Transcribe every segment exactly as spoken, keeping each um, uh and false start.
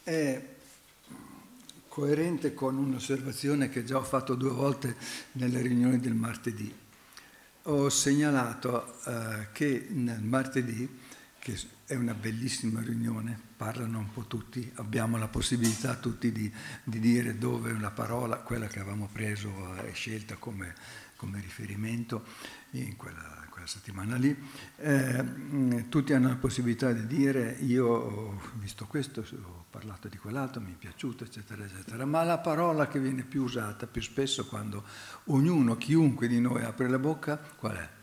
è coerente con un'osservazione che già ho fatto due volte nelle riunioni del martedì. Ho segnalato eh, che nel martedì, che è una bellissima riunione, parlano un po' tutti, abbiamo la possibilità tutti di, di dire dove una parola, quella che avevamo preso e scelta come, come riferimento in quella, quella settimana lì, eh, tutti hanno la possibilità di dire io ho visto questo, ho parlato di quell'altro, mi è piaciuto, eccetera, eccetera, ma la parola che viene più usata più spesso quando ognuno, chiunque di noi apre la bocca, qual è?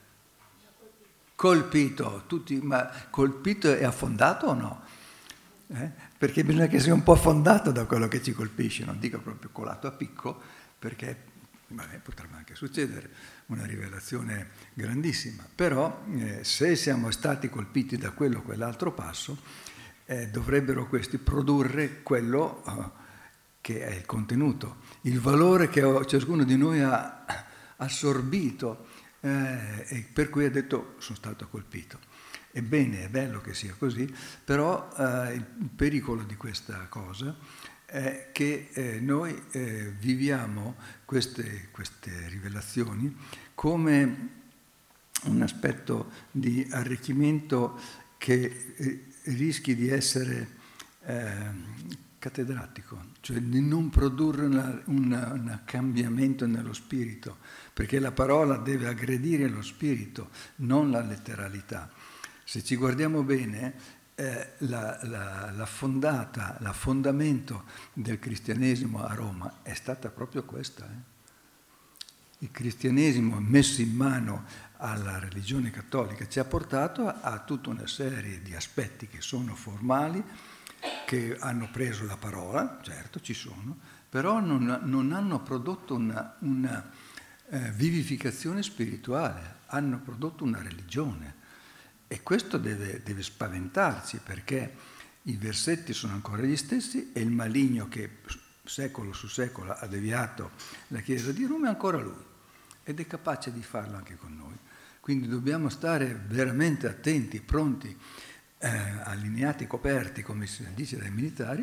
Colpito, tutti, ma colpito è affondato o no? Eh? Perché bisogna che sia un po' affondato da quello che ci colpisce, non dico proprio colato a picco, perché vabbè, potrebbe anche succedere, una rivelazione grandissima, però eh, se siamo stati colpiti da quello o quell'altro passo, eh, dovrebbero questi produrre quello eh, che è il contenuto, il valore che ciascuno di noi ha assorbito, Eh, e per cui ha detto sono stato colpito. Ebbene, è bello che sia così, però eh, il pericolo di questa cosa è che eh, noi eh, viviamo queste, queste rivelazioni come un aspetto di arricchimento che eh, rischi di essere eh, cattedratico, cioè di non produrre un cambiamento nello spirito, perché la parola deve aggredire lo spirito, non la letteralità. Se ci guardiamo bene, eh, la, la, la fondata, la fondamento del cristianesimo a Roma è stata proprio questa. Eh? Il cristianesimo messo in mano alla religione cattolica ci ha portato a, a tutta una serie di aspetti che sono formali, che hanno preso la parola, certo ci sono, però non, non hanno prodotto una, una eh, vivificazione spirituale, hanno prodotto una religione. E questo deve, deve spaventarci, perché i versetti sono ancora gli stessi e il maligno che secolo su secolo ha deviato la Chiesa di Roma è ancora lui, ed è capace di farlo anche con noi. Quindi dobbiamo stare veramente attenti, pronti, Eh, allineati, coperti, come si dice dai militari,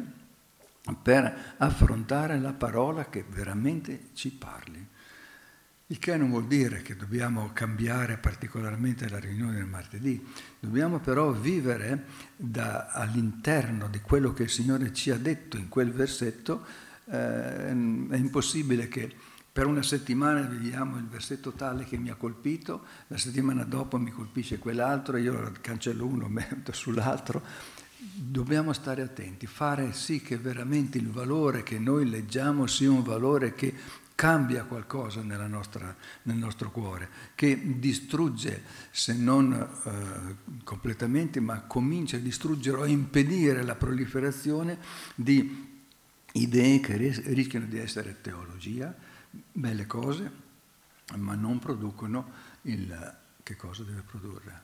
per affrontare la parola che veramente ci parli. Il che non vuol dire che dobbiamo cambiare particolarmente la riunione del martedì, dobbiamo però vivere da, all'interno di quello che il Signore ci ha detto in quel versetto. Eh, è impossibile che per una settimana viviamo il versetto tale che mi ha colpito, la settimana dopo mi colpisce quell'altro, io cancello uno, metto sull'altro. Dobbiamo stare attenti, fare sì che veramente il valore che noi leggiamo sia un valore che cambia qualcosa nella nostra, nel nostro cuore, che distrugge, se non eh, completamente, ma comincia a distruggere o a impedire la proliferazione di idee che rischiano di essere teologia, belle cose, ma non producono il che cosa deve produrre?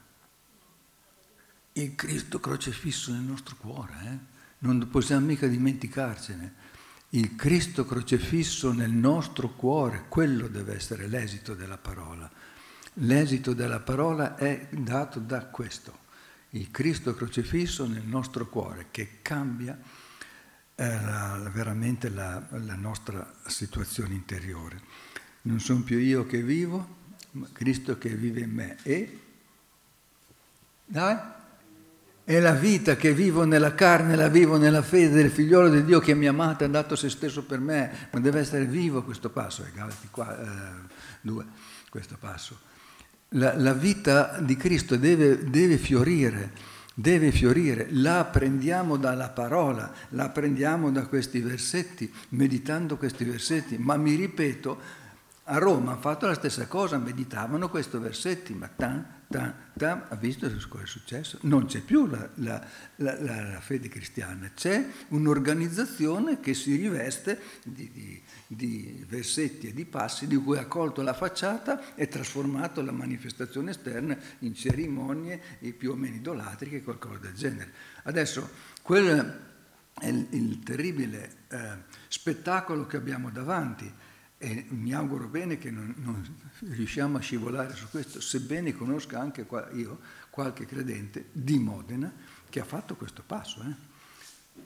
Il Cristo crocefisso nel nostro cuore, eh? Non possiamo mica dimenticarcene. Il Cristo crocefisso nel nostro cuore, quello deve essere l'esito della parola. L'esito della parola è dato da questo, il Cristo crocefisso nel nostro cuore, che cambia La, veramente la, la nostra situazione interiore. Non sono più io che vivo, ma Cristo che vive in me. E dai, è la vita che vivo nella carne, la vivo nella fede del figliolo di Dio che mi ha amato e ha dato se stesso per me, ma deve essere vivo questo passo, è Galati due, questo passo. La, la vita di Cristo deve, deve fiorire, deve fiorire, la apprendiamo dalla parola, la apprendiamo da questi versetti, meditando questi versetti, ma mi ripeto, a Roma hanno fatto la stessa cosa, meditavano questi versetti, ma tan, tan, tan, ha visto cosa è successo? Non c'è più la, la, la, la, la fede cristiana, c'è un'organizzazione che si riveste di, di, di versetti e di passi di cui ha colto la facciata e trasformato la manifestazione esterna in cerimonie più o meno idolatriche, qualcosa del genere. Adesso, quello è il, il terribile eh, spettacolo che abbiamo davanti. E mi auguro bene che non, non riusciamo a scivolare su questo, sebbene conosca anche qua, io qualche credente di Modena che ha fatto questo passo. Eh.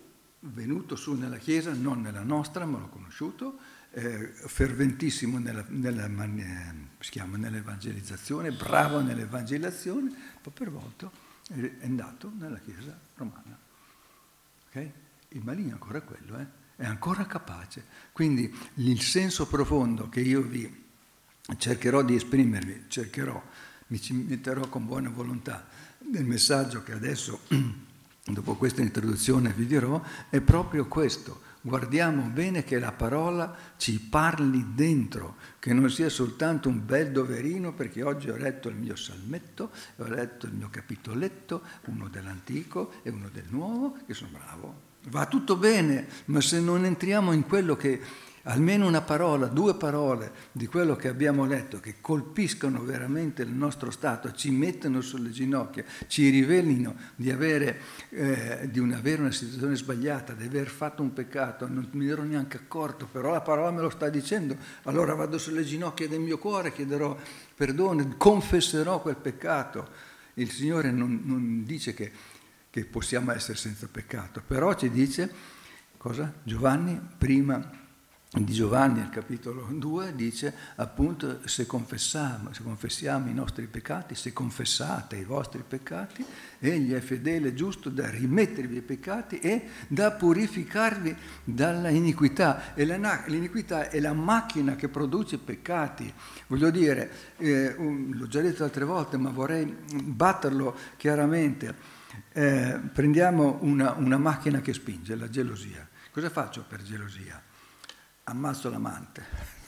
venuto su nella Chiesa, non nella nostra, ma l'ho conosciuto, eh, ferventissimo nella, nella, si chiama, nell'evangelizzazione, bravo nell'evangelizzazione, poi per volta è andato nella Chiesa romana. Okay? Il maligno è ancora quello, eh? È ancora capace. Quindi il senso profondo che io vi cercherò di esprimervi, cercherò, mi ci metterò con buona volontà nel messaggio che adesso, dopo questa introduzione, vi dirò, è proprio questo. Guardiamo bene che la parola ci parli dentro, che non sia soltanto un bel doverino, perché oggi ho letto il mio salmetto, ho letto il mio capitoletto, uno dell'Antico e uno del Nuovo, che sono bravo. Va tutto bene, ma se non entriamo in quello che, almeno una parola, due parole di quello che abbiamo letto, che colpiscono veramente il nostro stato, ci mettono sulle ginocchia, ci rivelino di avere, eh, di un, avere una situazione sbagliata, di aver fatto un peccato, non mi ero neanche accorto, però la parola me lo sta dicendo, allora vado sulle ginocchia del mio cuore, chiederò perdono, confesserò quel peccato. Il Signore non, non dice che che possiamo essere senza peccato, però ci dice, cosa? Giovanni, prima di Giovanni, al capitolo due, dice appunto se confessiamo, se confessiamo i nostri peccati, se confessate i vostri peccati, egli è fedele e giusto da rimettervi i peccati e da purificarvi dalla iniquità. E la, l'iniquità è la macchina che produce peccati. Voglio dire, eh, um, l'ho già detto altre volte, ma vorrei batterlo chiaramente. Eh, prendiamo una, una macchina che spinge, la gelosia. Cosa faccio per gelosia? Ammazzo l'amante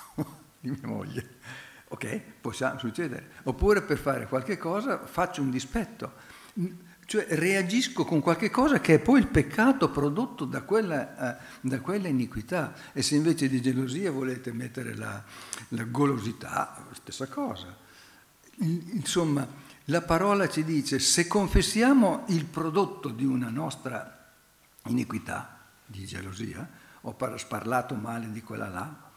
di mia moglie. Ok, può succedere. Oppure per fare qualche cosa faccio un dispetto. Cioè reagisco con qualche cosa che è poi il peccato prodotto da quella, eh, da quella iniquità. E se invece di gelosia volete mettere la, la golosità, stessa cosa. Insomma, la parola ci dice, se confessiamo il prodotto di una nostra iniquità, di gelosia, ho parlato male di quella là,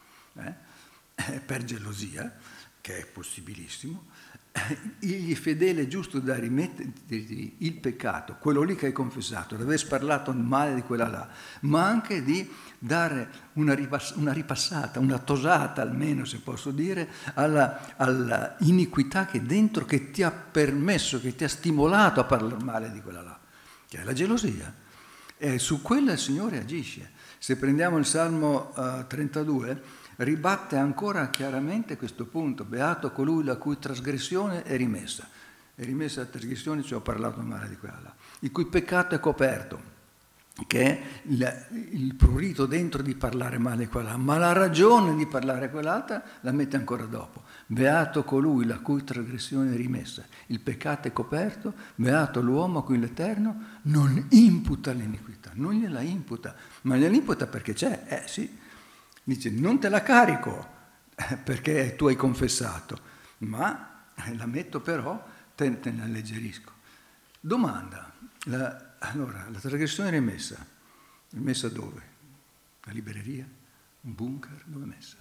eh, per gelosia, che è possibilissimo, egli fedele e giusto da rimetterti il peccato, quello lì che hai confessato, di aver parlato male di quella là, ma anche di dare una, ripass- una ripassata, una tosata almeno, se posso dire, alla, alla iniquità che dentro, che ti ha permesso, che ti ha stimolato a parlare male di quella là, che è la gelosia. E su quella il Signore agisce. Se prendiamo il Salmo uh, trentadue, ribatte ancora chiaramente questo punto: beato colui la cui trasgressione è rimessa. È rimessa la trasgressione, ci ho parlato male di quella là, il cui peccato è coperto, che è il, il prurito dentro di parlare male di quella, ma la ragione di parlare quell'altra la mette ancora dopo. Beato colui la cui trasgressione è rimessa, il peccato è coperto, beato l'uomo a cui l'Eterno non imputa l'iniquità, non gliela imputa, ma gliela imputa perché c'è, eh sì. Dice, non te la carico perché tu hai confessato, ma la metto però, te, te ne alleggerisco. Domanda, la, allora, la trasgressione è rimessa, è messa dove? La libreria? Un bunker? Dove è messa?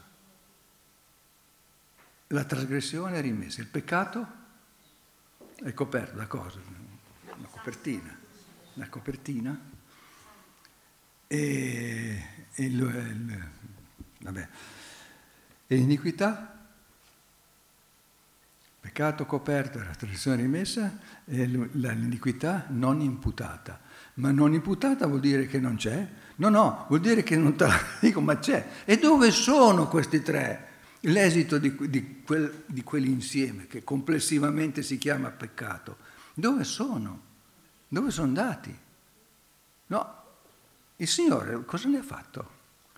La trasgressione è rimessa, il peccato è coperto da cosa? Una copertina, una copertina e, e il, il Vabbè. E l'iniquità? Peccato coperto, la trasgressione rimessa e l'iniquità non imputata. Ma non imputata vuol dire che non c'è? No, no, vuol dire che non te la dico, ma c'è. E dove sono questi tre? L'esito di, di, quel, di quell'insieme che complessivamente si chiama peccato. Dove sono? Dove sono andati? No, il Signore cosa ne ha fatto?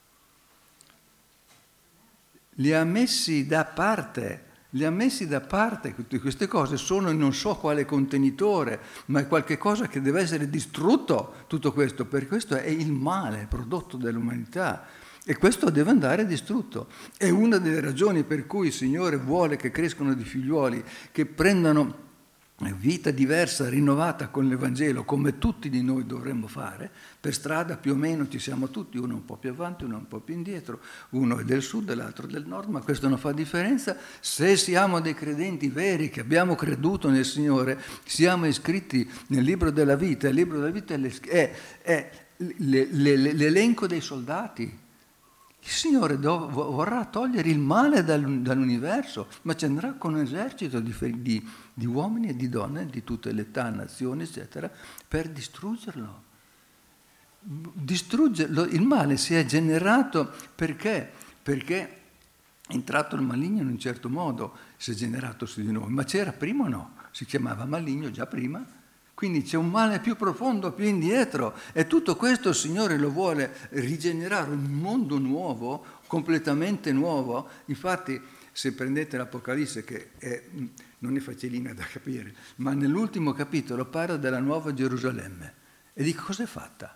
Li ha messi da parte, li ha messi da parte, queste cose sono in non so quale contenitore, ma è qualche cosa che deve essere distrutto, tutto questo, perché questo è il male prodotto dall'umanità e questo deve andare distrutto. È una delle ragioni per cui il Signore vuole che crescano dei figliuoli, che prendano vita diversa, rinnovata con l'Evangelo, come tutti di noi dovremmo fare. Per strada più o meno ci siamo tutti, uno un po' più avanti, uno un po' più indietro, uno è del sud e l'altro del nord, ma questo non fa differenza. Se siamo dei credenti veri, che abbiamo creduto nel Signore, siamo iscritti nel libro della vita. Il libro della vita è, è, è le, le, l'elenco dei soldati. Il Signore do, vorrà togliere il male dal, dall'universo, ma ci andrà con un esercito di, di, di uomini e di donne di tutte le età, nazioni, eccetera, per distruggerlo. Distruggerlo. Il male si è generato perché? Perché è entrato il maligno in un certo modo, si è generato su di noi, ma c'era prima o no? Si chiamava maligno già prima, quindi c'è un male più profondo, più indietro, e tutto questo il Signore lo vuole rigenerare, un mondo nuovo, completamente nuovo. Infatti, se prendete l'Apocalisse, che è, non è facilina da capire, ma nell'ultimo capitolo parla della nuova Gerusalemme, e di cosa è fatta?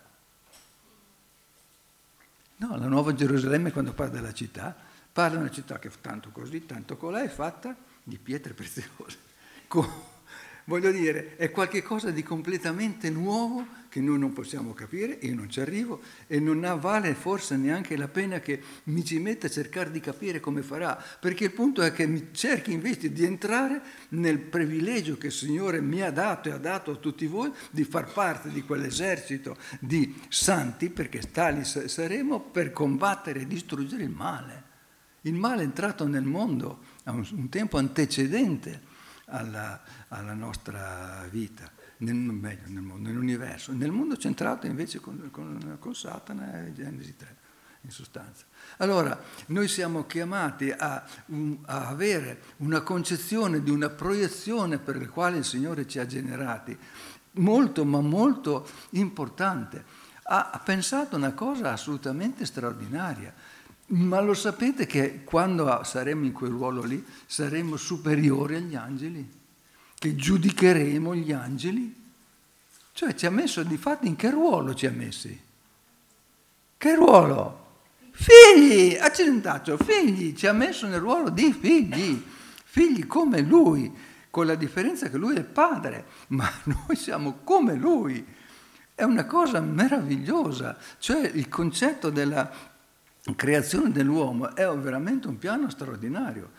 No, la nuova Gerusalemme, quando parla della città, parla di una città che tanto così, tanto colà, è fatta di pietre preziose. Con, voglio dire, è qualcosa di completamente nuovo che noi non possiamo capire, io non ci arrivo, e non ha, vale forse neanche la pena che mi ci metta a cercare di capire come farà, perché il punto è che mi cerchi invece di entrare nel privilegio che il Signore mi ha dato e ha dato a tutti voi di far parte di quell'esercito di santi, perché tali saremo, per combattere e distruggere il male. Il male è entrato nel mondo a un, un tempo antecedente alla, alla nostra vita. Nel, meglio, nel mondo, nell'universo. Nel mondo centrato invece con, con, con Satana e Genesi tre, in sostanza. Allora, noi siamo chiamati a, un, a avere una concezione di una proiezione per la quale il Signore ci ha generati, molto ma molto importante. Ha, ha pensato una cosa assolutamente straordinaria, ma lo sapete che quando saremo in quel ruolo lì saremo superiori agli angeli? Che giudicheremo gli angeli? Cioè ci ha messo, di fatto, in che ruolo ci ha messi? Che ruolo? Figli! Accidentaccio, figli! Ci ha messo nel ruolo di figli, figli come lui, con la differenza che lui è il padre, ma noi siamo come lui. È una cosa meravigliosa, cioè il concetto della creazione dell'uomo è veramente un piano straordinario.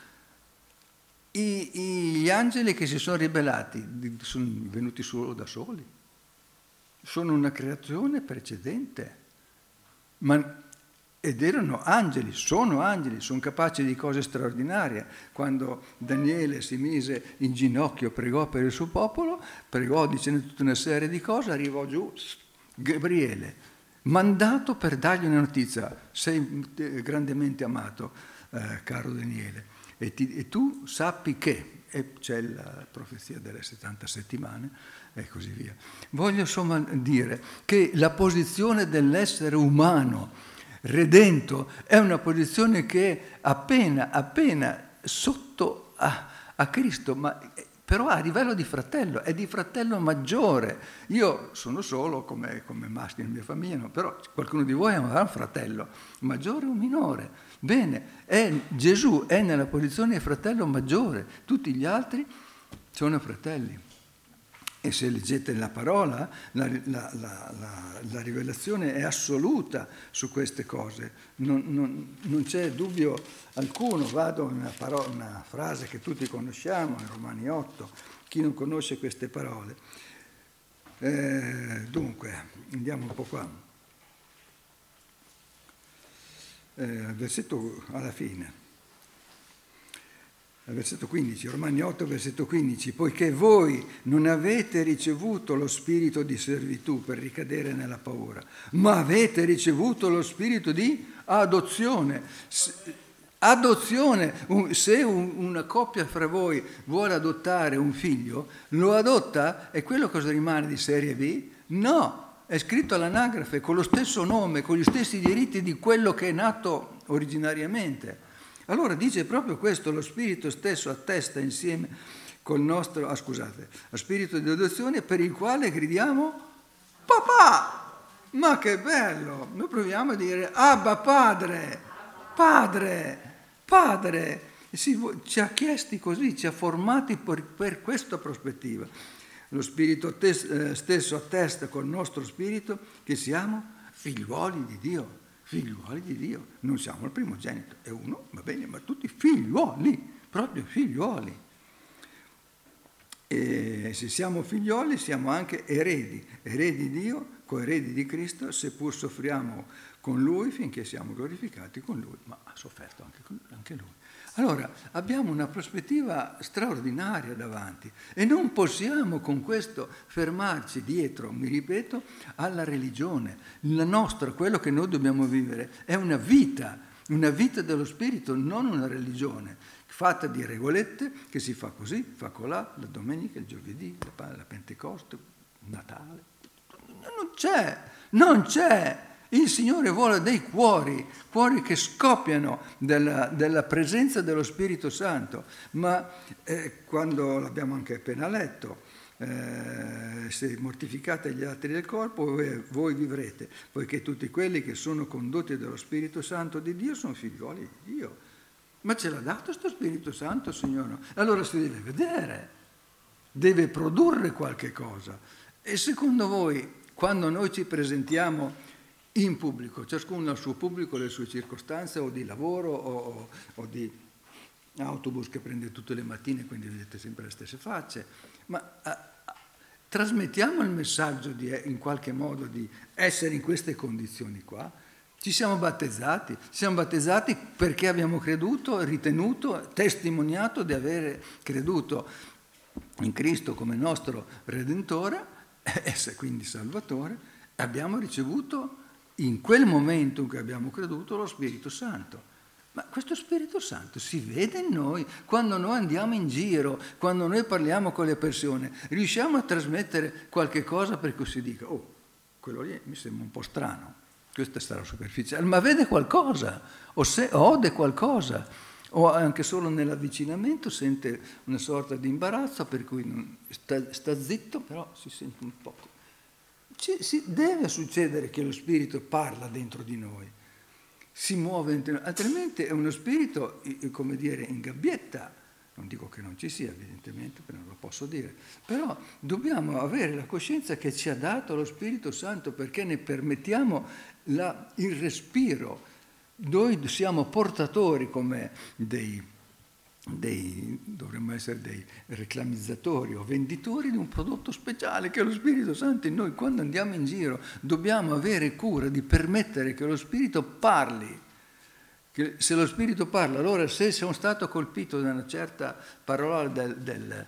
I, gli angeli che si sono ribellati sono venuti solo da soli, sono una creazione precedente, ma, ed erano angeli, sono angeli, sono capaci di cose straordinarie. Quando Daniele si mise in ginocchio, pregò per il suo popolo, pregò dicendo tutta una serie di cose, arrivò giù Gabriele, mandato per dargli una notizia: sei grandemente amato, eh, caro Daniele. E, ti, e tu sappi che, e c'è la profezia delle settanta settimane e così via. Voglio insomma dire che la posizione dell'essere umano redento è una posizione che è appena, appena sotto a, a Cristo, ma però a livello di fratello, è di fratello maggiore. Io sono solo come, come maschio nella mia famiglia, no? Però qualcuno di voi ha un fratello maggiore o minore. Bene, è, Gesù è nella posizione di fratello maggiore, tutti gli altri sono fratelli. E se leggete la parola, la, la, la, la, la rivelazione è assoluta su queste cose, non, non, non c'è dubbio alcuno. Vado a una, parola, una frase che tutti conosciamo, in Romani otto, chi non conosce queste parole. Eh, dunque, andiamo un po' qua. Eh, versetto alla fine, al versetto quindici, Romani otto, versetto quindici, poiché voi non avete ricevuto lo spirito di servitù per ricadere nella paura, ma avete ricevuto lo spirito di adozione. Adozione, se un, una coppia fra voi vuole adottare un figlio, lo adotta e quello cosa rimane di serie B? No! È scritto all'anagrafe con lo stesso nome, con gli stessi diritti di quello che è nato originariamente. Allora dice proprio questo: lo Spirito stesso attesta insieme col nostro, ah, scusate, lo Spirito di adozione, per il quale gridiamo papà. Ma che bello! Noi proviamo a dire Abba Padre, Padre, Padre. Si, ci ha chiesti così, ci ha formati per, per questa prospettiva. Lo Spirito stesso attesta col nostro spirito che siamo figliuoli di Dio, figliuoli di Dio. Non siamo il primogenito, è uno, va bene, ma tutti figliuoli, proprio figliuoli. E se siamo figlioli siamo anche eredi, eredi di Dio, coeredi di Cristo, seppur soffriamo con Lui finché siamo glorificati con Lui, ma ha sofferto anche, anche Lui. Allora, abbiamo una prospettiva straordinaria davanti e non possiamo con questo fermarci dietro, mi ripeto, alla religione. La nostra, quello che noi dobbiamo vivere, è una vita, una vita dello Spirito, non una religione, fatta di regolette, che si fa così, fa colà, la domenica, il giovedì, la, la Pentecoste, il Natale. Non c'è, non c'è. Il Signore vuole dei cuori, cuori che scoppiano della, della presenza dello Spirito Santo, ma eh, quando l'abbiamo anche appena letto, eh, se mortificate gli altri del corpo, voi, voi vivrete, poiché tutti quelli che sono condotti dallo Spirito Santo di Dio sono figlioli di Dio. Ma ce l'ha dato sto Spirito Santo, Signore? Allora si deve vedere, deve produrre qualche cosa. E secondo voi, quando noi ci presentiamo in pubblico, ciascuno al suo pubblico, le sue circostanze, o di lavoro, o, o, o di autobus che prende tutte le mattine, quindi vedete sempre le stesse facce, ma a, a, trasmettiamo il messaggio di, in qualche modo di essere in queste condizioni qua. Ci siamo battezzati, ci siamo battezzati perché abbiamo creduto, ritenuto, testimoniato di avere creduto in Cristo come nostro Redentore, e quindi Salvatore, abbiamo ricevuto in quel momento in cui abbiamo creduto lo Spirito Santo. Ma questo Spirito Santo si vede in noi quando noi andiamo in giro, quando noi parliamo con le persone, riusciamo a trasmettere qualche cosa per cui si dica, oh, quello lì mi sembra un po' strano, questa sarà superficiale, ma vede qualcosa, o se ode qualcosa, o anche solo nell'avvicinamento sente una sorta di imbarazzo per cui non, sta, sta zitto, però si sente un poco. Ci, si, deve succedere che lo Spirito parla dentro di noi, si muove dentro di noi, altrimenti è uno Spirito, come dire, in gabbietta. Non dico che non ci sia, evidentemente, perché non lo posso dire, però dobbiamo avere la coscienza che ci ha dato lo Spirito Santo perché ne permettiamo la, il respiro. Noi siamo portatori come dei Dei, dovremmo essere dei reclamizzatori o venditori di un prodotto speciale che è lo Spirito Santo in noi. Quando andiamo in giro dobbiamo avere cura di permettere che lo Spirito parli. Che se lo Spirito parla, allora se sono stato colpito da una certa parola del, del,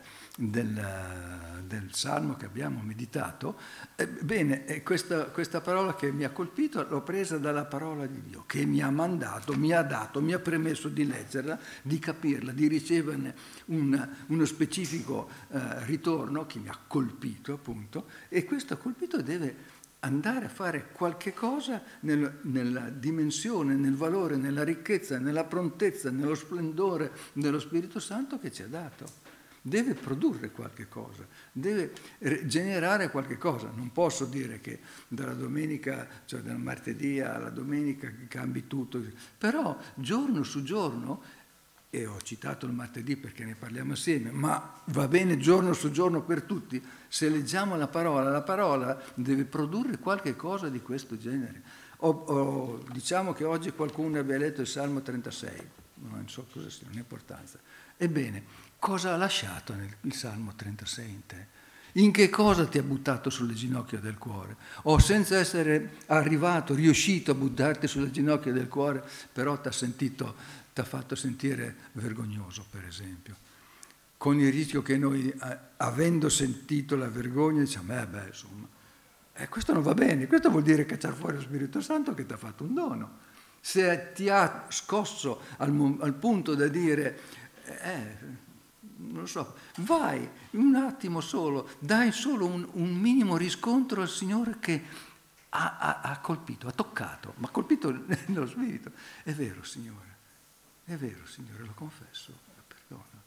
del, del Salmo che abbiamo meditato, eh, bene, eh, questa, questa parola che mi ha colpito l'ho presa dalla parola di Dio, che mi ha mandato, mi ha dato, mi ha permesso di leggerla, di capirla, di riceverne un, uno specifico eh, ritorno che mi ha colpito appunto, e questo colpito deve andare a fare qualche cosa nel, nella dimensione, nel valore, nella ricchezza, nella prontezza, nello splendore dello Spirito Santo che ci ha dato. Deve produrre qualche cosa, deve generare qualche cosa. Non posso dire che dalla domenica, cioè dal martedì alla domenica cambi tutto, però giorno su giorno, e ho citato il martedì perché ne parliamo assieme, ma va bene giorno su giorno per tutti, se leggiamo la parola, la parola deve produrre qualche cosa di questo genere. O, o, diciamo che oggi qualcuno abbia letto il Salmo trentasei, non so cosa sia, un'importanza. Ebbene, cosa ha lasciato nel il Salmo trentasei in te? In che cosa ti ha buttato sulle ginocchia del cuore? O senza essere arrivato, riuscito a buttarti sulle ginocchia del cuore, però ti ha sentito, ti ha fatto sentire vergognoso, per esempio. Con il rischio che noi, avendo sentito la vergogna, diciamo, eh beh, insomma, eh, questo non va bene, questo vuol dire cacciare fuori lo Spirito Santo che ti ha fatto un dono. Se ti ha scosso al, al punto da dire, eh, non so, vai un attimo solo, dai solo un, un minimo riscontro al Signore che ha, ha, ha colpito, ha toccato, ma ha colpito nello spirito. È vero, Signore, è vero, Signore, lo confesso, perdona.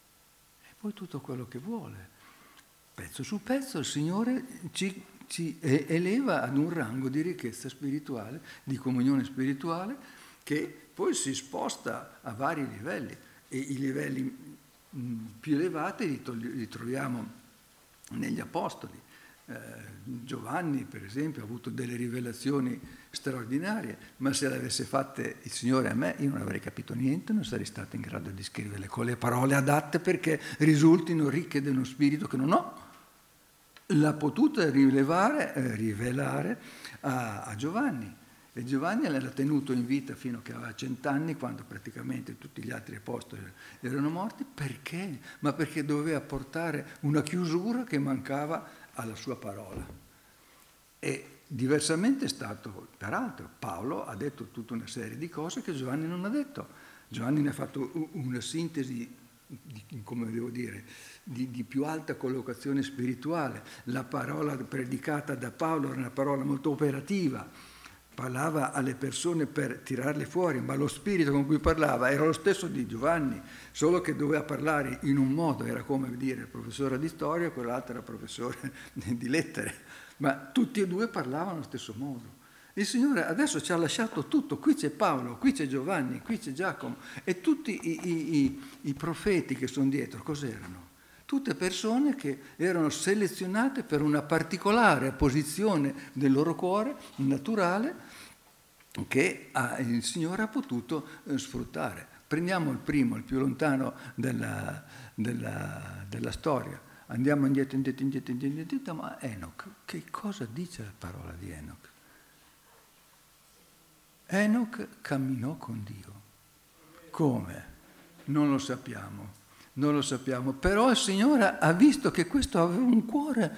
E poi tutto quello che vuole. Pezzo su pezzo il Signore ci, ci eleva ad un rango di ricchezza spirituale, di comunione spirituale, che poi si sposta a vari livelli. E i livelli più elevati li, togli, li troviamo negli Apostoli. Eh, Giovanni, per esempio, ha avuto delle rivelazioni straordinarie, ma se le avesse fatte il Signore a me, io non avrei capito niente, non sarei stato in grado di scriverle con le parole adatte perché risultino ricche di uno spirito che non ho. l'ha potuta rilevare, eh, rivelare a, a Giovanni. E Giovanni l'ha tenuto in vita fino a che aveva cent'anni, quando praticamente tutti gli altri apostoli erano morti. Perché? Ma perché doveva portare una chiusura che mancava alla sua parola. E diversamente è stato, peraltro, Paolo ha detto tutta una serie di cose che Giovanni non ha detto. Giovanni ne ha fatto una sintesi, di, come devo dire, di, di più alta collocazione spirituale. La parola predicata da Paolo era una parola molto operativa, parlava alle persone per tirarle fuori, ma lo spirito con cui parlava era lo stesso di Giovanni, solo che doveva parlare in un modo, era come dire il professore di storia, quell'altro era professore di lettere, ma tutti e due parlavano allo stesso modo. Il Signore adesso ci ha lasciato tutto, qui c'è Paolo, qui c'è Giovanni, qui c'è Giacomo, e tutti i, i, i, i profeti che sono dietro, cos'erano? Tutte persone che erano selezionate per una particolare posizione del loro cuore naturale che ha, il Signore ha potuto eh, sfruttare. Prendiamo il primo, il più lontano della, della, della storia. Andiamo indietro, indietro, indietro, indietro, indietro, ma Enoch, che cosa dice la parola di Enoch? Enoch camminò con Dio. Come? Non lo sappiamo. Non lo sappiamo, però il Signore ha visto che questo aveva un cuore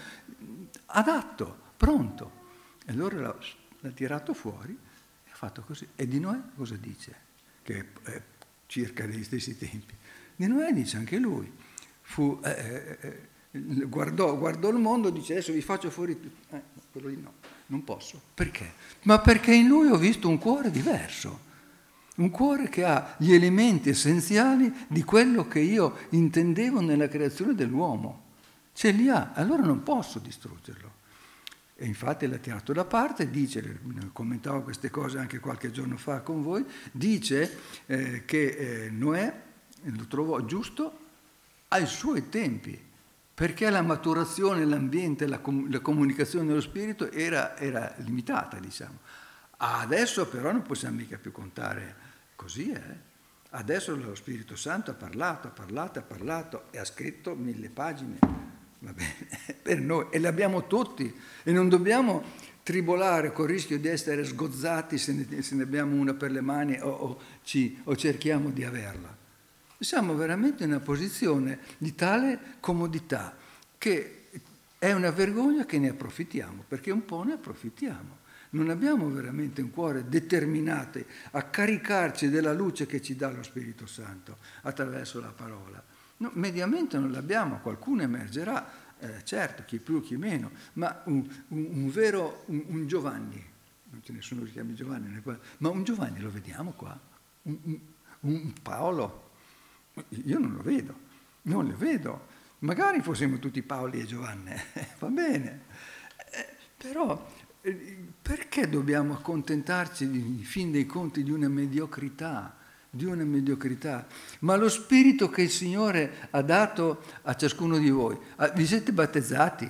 adatto, pronto. E allora l'ha, l'ha tirato fuori e ha fatto così. E di Noè cosa dice? Che è circa degli stessi tempi. Di Noè dice anche lui. Fu, eh, eh, guardò, guardò il mondo e dice adesso vi faccio fuori tutti. Eh, quello lì no, non posso. Perché? Ma perché in lui ho visto un cuore diverso. Un cuore che ha gli elementi essenziali di quello che io intendevo nella creazione dell'uomo. Ce li ha, allora non posso distruggerlo. E infatti l'ha tirato da parte, dice, commentavo queste cose anche qualche giorno fa con voi, dice eh, che eh, Noè lo trovò giusto ai suoi tempi, perché la maturazione, l'ambiente, la, com- la comunicazione dello spirito era, era limitata, diciamo. Adesso però non possiamo mica più contare così, eh? Adesso lo Spirito Santo ha parlato, ha parlato, ha parlato e ha scritto mille pagine, va bene, per noi, e le abbiamo tutti, e non dobbiamo tribolare col rischio di essere sgozzati se ne, se ne abbiamo una per le mani o, o, ci, o cerchiamo di averla. Siamo veramente in una posizione di tale comodità che è una vergogna che ne approfittiamo, perché un po' ne approfittiamo. Non abbiamo veramente un cuore determinato a caricarci della luce che ci dà lo Spirito Santo attraverso la parola. No, mediamente non l'abbiamo, qualcuno emergerà, eh, certo, chi più, chi meno, ma un, un, un vero, un, un Giovanni, non ce ne sono che si chiami Giovanni, ma un Giovanni lo vediamo qua, un, un, un Paolo, io non lo vedo, non lo vedo, magari fossimo tutti Paoli e Giovanni, va bene, eh, però... Perché dobbiamo accontentarci, in fin dei conti, di una mediocrità, di una mediocrità? Ma lo spirito che il Signore ha dato a ciascuno di voi, vi siete battezzati?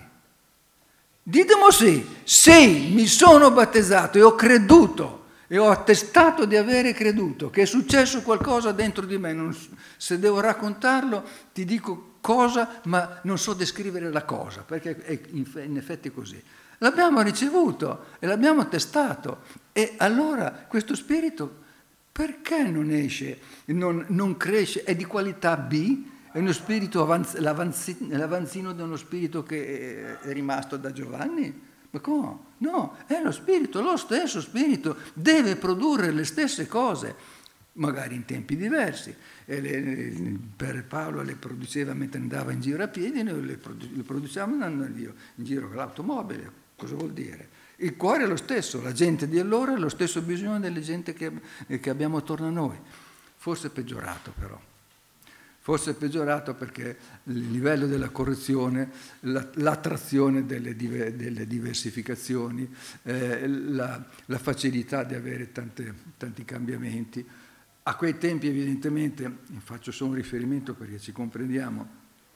Ditemi sì, sì, mi sono battezzato e ho creduto e ho attestato di avere creduto, che è successo qualcosa dentro di me. Non, se devo raccontarlo ti dico cosa, ma non so descrivere la cosa, perché è in effetti così. L'abbiamo ricevuto e l'abbiamo testato, e allora questo spirito perché non esce, non, non cresce, è di qualità B, è uno spirito avanz, l'avanzi, l'avanzino di uno spirito che è rimasto da Giovanni? Ma come? No, è lo spirito, lo stesso spirito deve produrre le stesse cose, magari in tempi diversi. E le, per Paolo le produceva mentre andava in giro a piedi, noi le, produ- le produciamo andando in giro con l'automobile. Cosa vuol dire? Il cuore è lo stesso, la gente di allora è lo stesso bisogno delle gente che, che abbiamo attorno a noi. Forse è peggiorato però. Forse è peggiorato perché il livello della correzione, la, l'attrazione delle, diver, delle diversificazioni, eh, la, la facilità di avere tante, tanti cambiamenti. A quei tempi evidentemente, faccio solo un riferimento perché ci comprendiamo,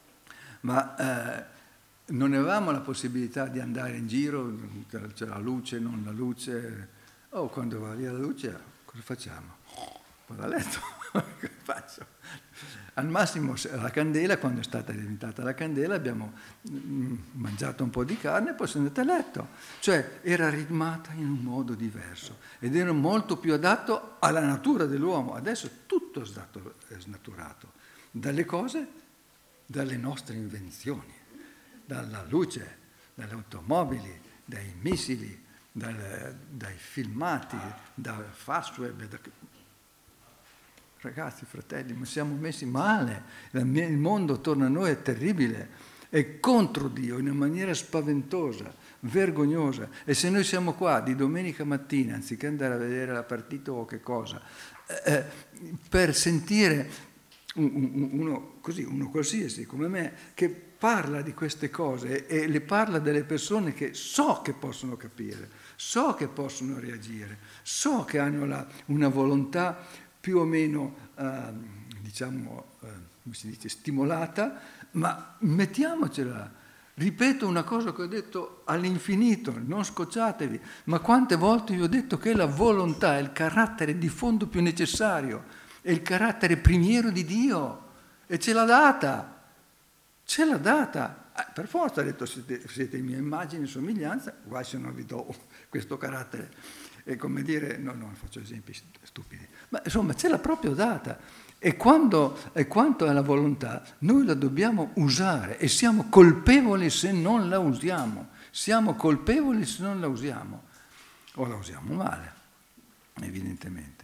ma... Eh, non avevamo la possibilità di andare in giro, c'è la luce, non la luce. Oh, quando va via la luce, cosa facciamo? Vado a letto. faccio. Al massimo la candela, quando è stata diventata la candela, abbiamo mangiato un po' di carne e poi siamo andati a letto. Cioè era ritmata in un modo diverso ed era molto più adatto alla natura dell'uomo. Adesso tutto è stato snaturato dalle cose, dalle nostre invenzioni, dalla luce, dalle automobili, dai missili, dal, dai filmati, dal fast web. Da... Ragazzi, fratelli, ma siamo messi male. Il mondo attorno a noi è terribile, è contro Dio in una maniera spaventosa, vergognosa. E se noi siamo qua di domenica mattina, anziché andare a vedere la partita o che cosa, eh, per sentire uno, così, uno qualsiasi come me che parla di queste cose e le parla delle persone che so che possono capire, so che possono reagire, so che hanno la, una volontà più o meno, eh, diciamo, eh, come si dice, stimolata, ma mettiamocela. Ripeto una cosa che ho detto all'infinito, non scocciatevi, ma quante volte vi ho detto che la volontà è il carattere di fondo più necessario, è il carattere primiero di Dio, e ce l'ha data, ce l'ha data. Eh, per forza ha detto, siete, siete mia immagine e somiglianza, guai se non vi do questo carattere. È come dire, no, no, faccio esempi stupidi, ma insomma ce l'ha proprio data. E, quando, e quanto è la volontà, noi la dobbiamo usare e siamo colpevoli se non la usiamo. Siamo colpevoli se non la usiamo. O la usiamo male, evidentemente.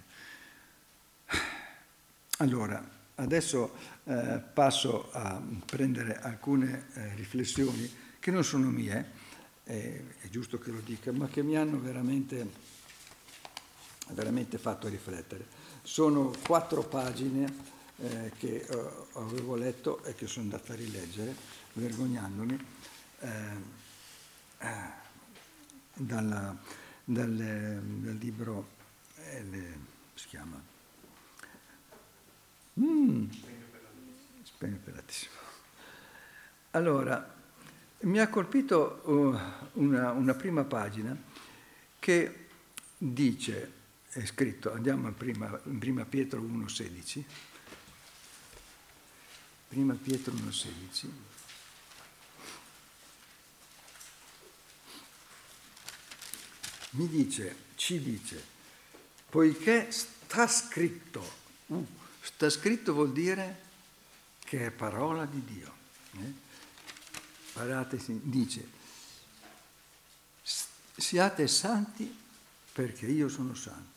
Allora, adesso eh, passo a prendere alcune eh, riflessioni che non sono mie, eh, è giusto che lo dica, ma che mi hanno veramente... veramente fatto riflettere. Sono quattro pagine eh, che eh, avevo letto e che sono andato a rileggere, vergognandomi, eh, eh, dalla, dal, dal libro, eh, le, si chiama? Mm, Spegno Pellatissimo. Allora, mi ha colpito uh, una, una prima pagina che dice, è scritto, andiamo a prima, in prima Pietro uno sedici, prima Pietro uno sedici, mi dice, ci dice, poiché sta scritto, uh, sta scritto vuol dire che è parola di Dio, eh? Parate, dice, siate santi perché io sono santo.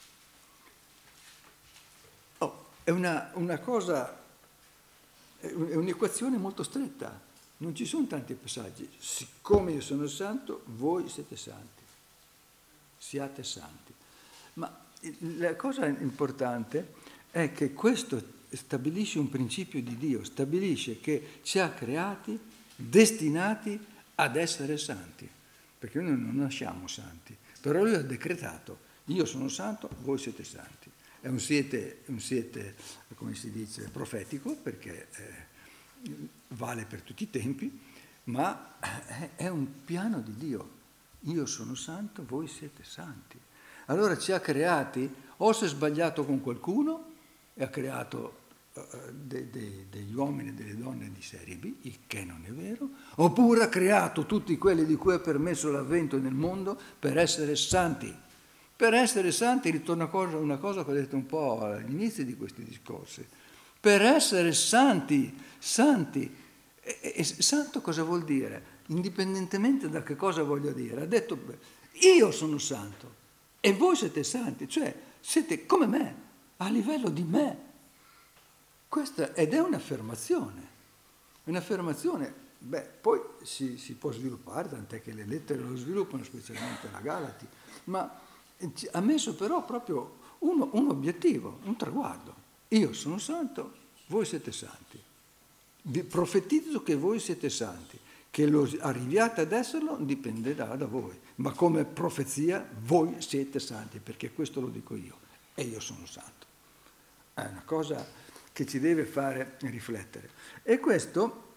Oh, è una, una cosa, è un'equazione molto stretta, non ci sono tanti passaggi. Siccome io sono santo, voi siete santi, siate santi. Ma la cosa importante è che questo stabilisce un principio di Dio, stabilisce che ci ha creati, destinati ad essere santi, perché noi non nasciamo santi. Però lui ha decretato, io sono santo, voi siete santi. È un siete, un siete come si dice, profetico, perché eh, vale per tutti i tempi, ma è un piano di Dio. Io sono santo, voi siete santi. Allora ci ha creati, o si è sbagliato con qualcuno, e ha creato uh, de, de, degli uomini e delle donne di serie B, il che non è vero, oppure ha creato tutti quelli di cui è permesso l'avvento nel mondo per essere santi. Per essere santi, ritorna a una cosa che ho detto un po' all'inizio di questi discorsi, per essere santi, santi, e, e santo cosa vuol dire? Indipendentemente da che cosa voglio dire, ha detto io sono santo e voi siete santi, cioè siete come me, a livello di me. Questa, ed è un'affermazione, un'affermazione, beh, poi si, si può sviluppare, tant'è che le lettere lo sviluppano, specialmente la Galati, ma ha messo però proprio uno, un obiettivo, un traguardo. Io sono santo, voi siete santi. Vi profetizzo che voi siete santi, che lo arriviate ad esserlo dipenderà da voi, ma come profezia voi siete santi, perché questo lo dico io, e io sono santo. È una cosa che ci deve fare riflettere. E questo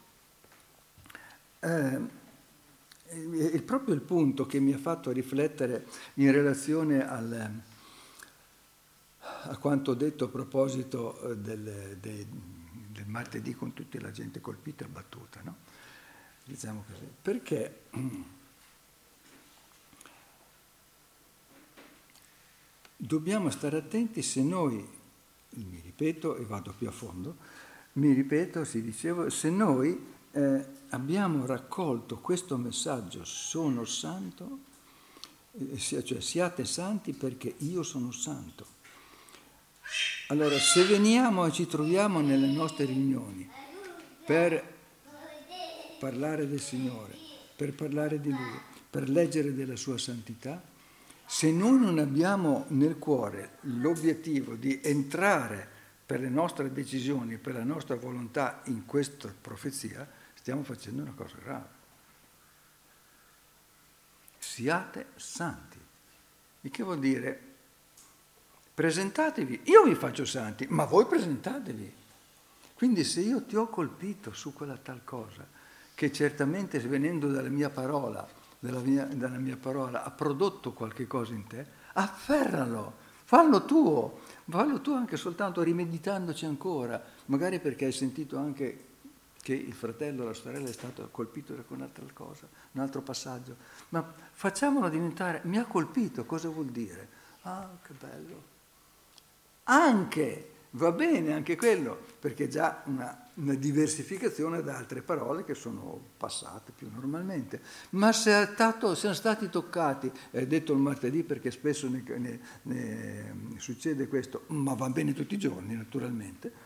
eh, è proprio il punto che mi ha fatto riflettere in relazione al, a quanto ho detto a proposito del, del, del martedì con tutta la gente colpita e abbattuta, no? Diciamo così. Perché dobbiamo stare attenti se noi, mi ripeto e vado più a fondo, mi ripeto, si dicevo, se noi eh, abbiamo raccolto questo messaggio, sono santo, eh, cioè siate santi perché io sono santo. Allora, se veniamo e ci troviamo nelle nostre riunioni per parlare del Signore, per parlare di Lui, per leggere della sua santità, se noi non abbiamo nel cuore l'obiettivo di entrare per le nostre decisioni, per la nostra volontà in questa profezia, stiamo facendo una cosa grave. Siate santi. Il che vuol dire, presentatevi, io vi faccio santi, ma voi presentatevi. Quindi se io ti ho colpito su quella tal cosa, che certamente venendo dalla mia parola, dalla mia, dalla mia parola, ha prodotto qualche cosa in te, afferralo, fallo tuo, fallo tu anche soltanto rimeditandoci ancora, magari perché hai sentito anche che il fratello o la sorella è stato colpito da un'altra cosa, un altro passaggio, ma facciamolo diventare, mi ha colpito, cosa vuol dire? Ah, che bello. Anche, va bene anche quello, perché è già una, una diversificazione da altre parole che sono passate più normalmente. Ma se è stato, siamo stati toccati, è detto il martedì perché spesso ne, ne, ne succede questo, ma va bene tutti i giorni naturalmente,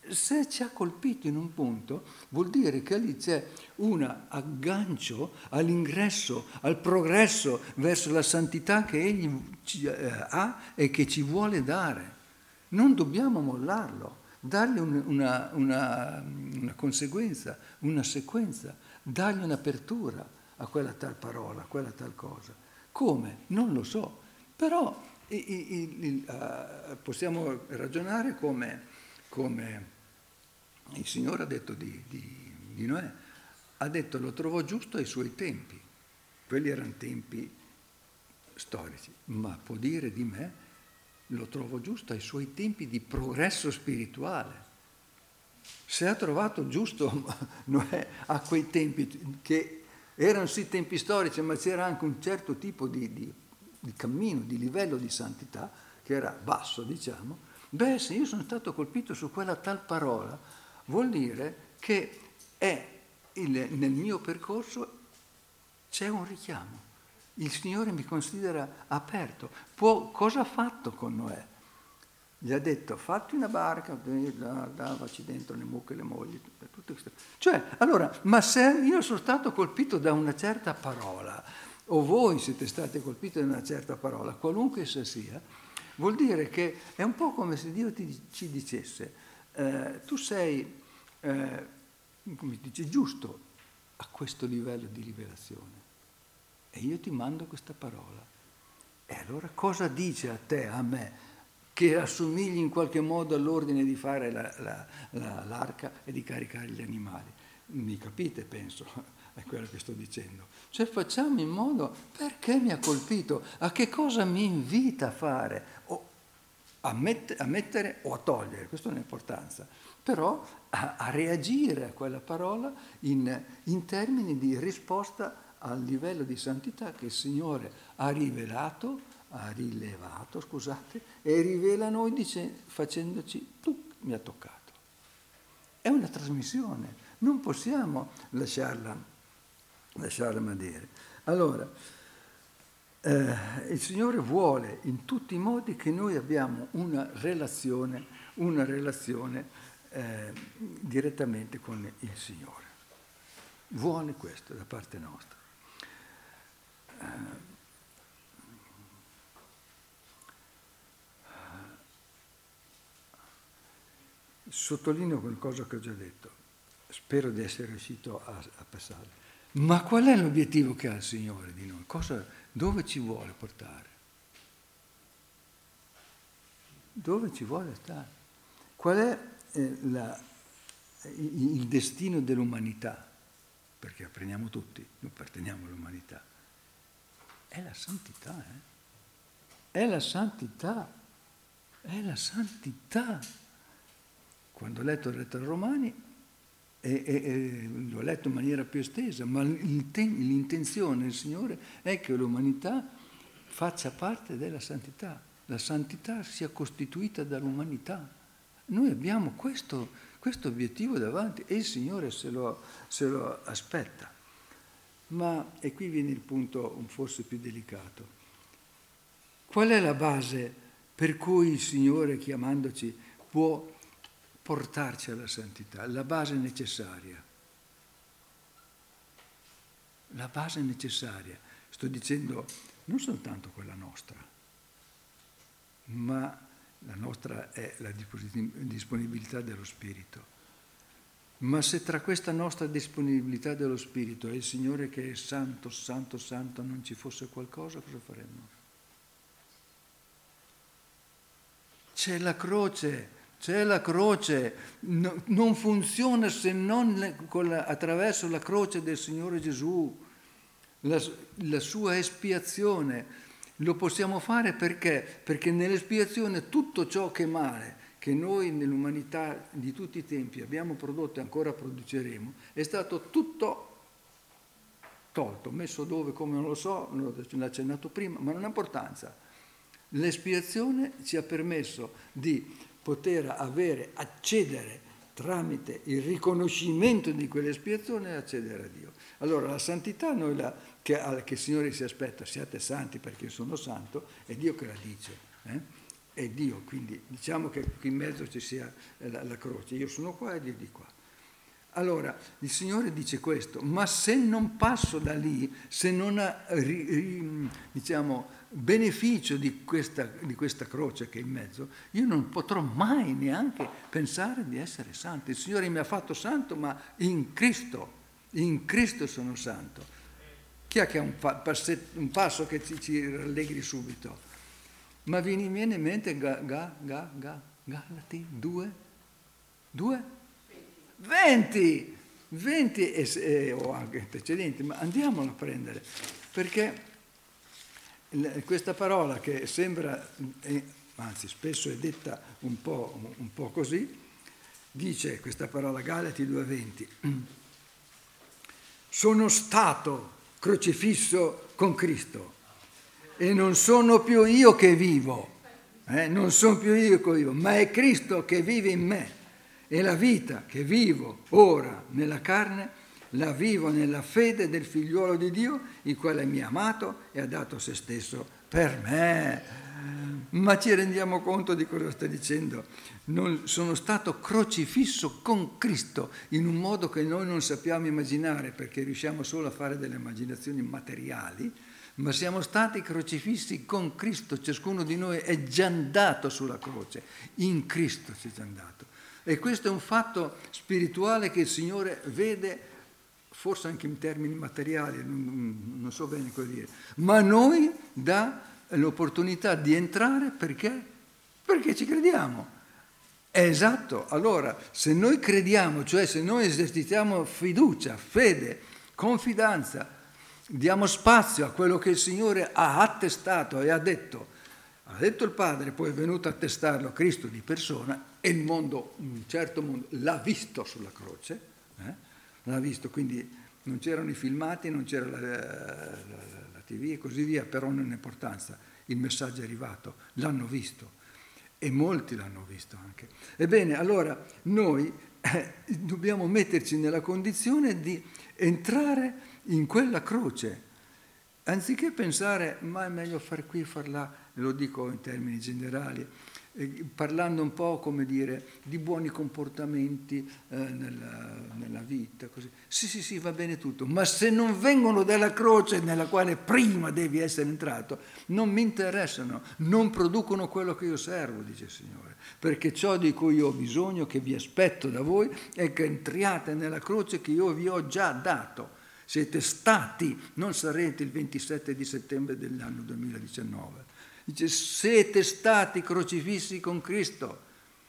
se ci ha colpito in un punto vuol dire che lì c'è un aggancio all'ingresso, al progresso verso la santità che Egli ci, eh, ha e che ci vuole dare. Non dobbiamo mollarlo, dargli un, una, una, una conseguenza, una sequenza, dargli un'apertura a quella tal parola, a quella tal cosa. Come? Non lo so, però il, il, il, uh, possiamo ragionare come, come il Signore ha detto di, di, di Noè, ha detto lo trovò giusto ai suoi tempi, quelli erano tempi storici, ma può dire di me lo trovo giusto ai suoi tempi di progresso spirituale. Se ha trovato giusto Noè a quei tempi, che erano sì tempi storici, ma c'era anche un certo tipo di, di, di cammino, di livello di santità, che era basso, diciamo, beh, se io sono stato colpito su quella tal parola, vuol dire che è il, nel mio percorso c'è un richiamo. Il Signore mi considera aperto. Può, cosa ha fatto con Noè? Gli ha detto, fatti una barca, davaci dentro le mucche e le mogli, tutte queste. Cioè, allora, ma se io sono stato colpito da una certa parola, o voi siete stati colpiti da una certa parola, qualunque essa sia, vuol dire che è un po' come se Dio ti, ci dicesse, eh, tu sei, eh, come dice, giusto a questo livello di rivelazione. E io ti mando questa parola. E allora cosa dice a te, a me, che assomigli in qualche modo all'ordine di fare la, la, la, l'arca e di caricare gli animali? Mi capite, penso, è quello che sto dicendo. Cioè facciamo in modo, perché mi ha colpito? A che cosa mi invita a fare? O a, met- a mettere o a togliere, questa è un'importanza. Però a, a reagire a quella parola in, in termini di risposta al livello di santità che il Signore ha rivelato, ha rilevato, scusate, e rivela a noi dice, facendoci, tu mi ha toccato. È una trasmissione, non possiamo lasciarla, lasciarla mandare. Allora, eh, il Signore vuole in tutti i modi che noi abbiamo una relazione, una relazione eh, direttamente con il Signore. Vuole questo da parte nostra. Sottolineo qualcosa che ho già detto, spero di essere riuscito a, a passare. Ma qual è l'obiettivo che ha il Signore di noi? Cosa, dove ci vuole portare? Dove ci vuole stare? Qual è eh, la, il, il destino dell'umanità? Perché apprendiamo tutti, noi apparteniamo all'umanità. È la santità, eh? È la santità. è la santità. Quando ho letto la lettera ai Romani, e, e, e l'ho letto in maniera più estesa, ma l'intenzione del Signore è che l'umanità faccia parte della santità, la santità sia costituita dall'umanità. Noi abbiamo questo, questo obiettivo davanti e il Signore se lo, se lo aspetta. Ma, e qui viene il punto forse più delicato, qual è la base per cui il Signore, chiamandoci, può portarci alla santità? La base necessaria. La base necessaria. Sto dicendo non soltanto quella nostra, ma la nostra è la disponibilità dello Spirito. Ma se tra questa nostra disponibilità dello Spirito e il Signore che è santo, santo, santo non ci fosse qualcosa, cosa faremmo? C'è la croce, c'è la croce, no, non funziona se non le, con la, attraverso la croce del Signore Gesù, la, la sua espiazione. Lo possiamo fare perché? Perché nell'espiazione tutto ciò che è male, che noi nell'umanità di tutti i tempi abbiamo prodotto e ancora produceremo, è stato tutto tolto, messo dove, come non lo so, l'ho accennato prima, ma non ha importanza. L'espiazione ci ha permesso di poter avere, accedere tramite il riconoscimento di quell'espiazione e accedere a Dio. Allora la santità noi la, che, che il Signore si aspetta, siate santi perché io sono santo, è Dio che la dice. Eh? È Dio, quindi diciamo che qui in mezzo ci sia la, la croce, io sono qua e Dio di qua. Allora, il Signore dice questo, ma se non passo da lì, se non ha, ri, ri, diciamo, beneficio di questa, di questa croce che è in mezzo, io non potrò mai neanche pensare di essere santo. Il Signore mi ha fatto santo, ma in Cristo, in Cristo sono santo. Chi è che ha un, pa- passetto, un passo che ci, ci rallegri subito? Ma viene, viene in mente ga, ga, ga, ga, Galati due? Due? Venti! Venti e, e, o anche precedenti, ma andiamolo a prendere, perché questa parola che sembra, eh, anzi spesso è detta un po', un po' così, dice questa parola Galati due venti, sono stato crocifisso con Cristo. E non sono più io che vivo, eh? non sono più io che vivo, ma è Cristo che vive in me. E la vita che vivo ora nella carne, la vivo nella fede del figliuolo di Dio, il quale mi ha amato e ha dato se stesso per me. Ma ci rendiamo conto di cosa sta dicendo? Non, sono stato crocifisso con Cristo in un modo che noi non sappiamo immaginare, perché riusciamo solo a fare delle immaginazioni materiali, ma siamo stati crocifissi con Cristo, ciascuno di noi è già andato sulla croce, in Cristo si è già andato. E questo è un fatto spirituale che il Signore vede, forse anche in termini materiali, non, non so bene cosa dire, ma a noi dà l'opportunità di entrare perché? Perché ci crediamo. È esatto, allora se noi crediamo, cioè se noi esercitiamo fiducia, fede, confidenza, diamo spazio a quello che il Signore ha attestato e ha detto, ha detto il Padre, poi è venuto a attestarlo Cristo di persona e il mondo, un certo mondo, l'ha visto sulla croce, eh? l'ha visto, quindi non c'erano i filmati, non c'era la, la, la tivù e così via, però non ha importanza, il messaggio è arrivato, l'hanno visto e molti l'hanno visto anche. Ebbene, allora noi eh, dobbiamo metterci nella condizione di entrare in quella croce, anziché pensare ma è meglio far qui, far là, lo dico in termini generali, eh, parlando un po' come dire di buoni comportamenti eh, nella, nella vita, così. Sì, sì, sì, va bene tutto, ma se non vengono dalla croce nella quale prima devi essere entrato, non mi interessano, non producono quello che io servo, dice il Signore, perché ciò di cui io ho bisogno, che vi aspetto da voi, è che entriate nella croce che io vi ho già dato. Siete stati, non sarete il ventisette di settembre dell'anno duemiladiciannove. Dice, siete stati crocifissi con Cristo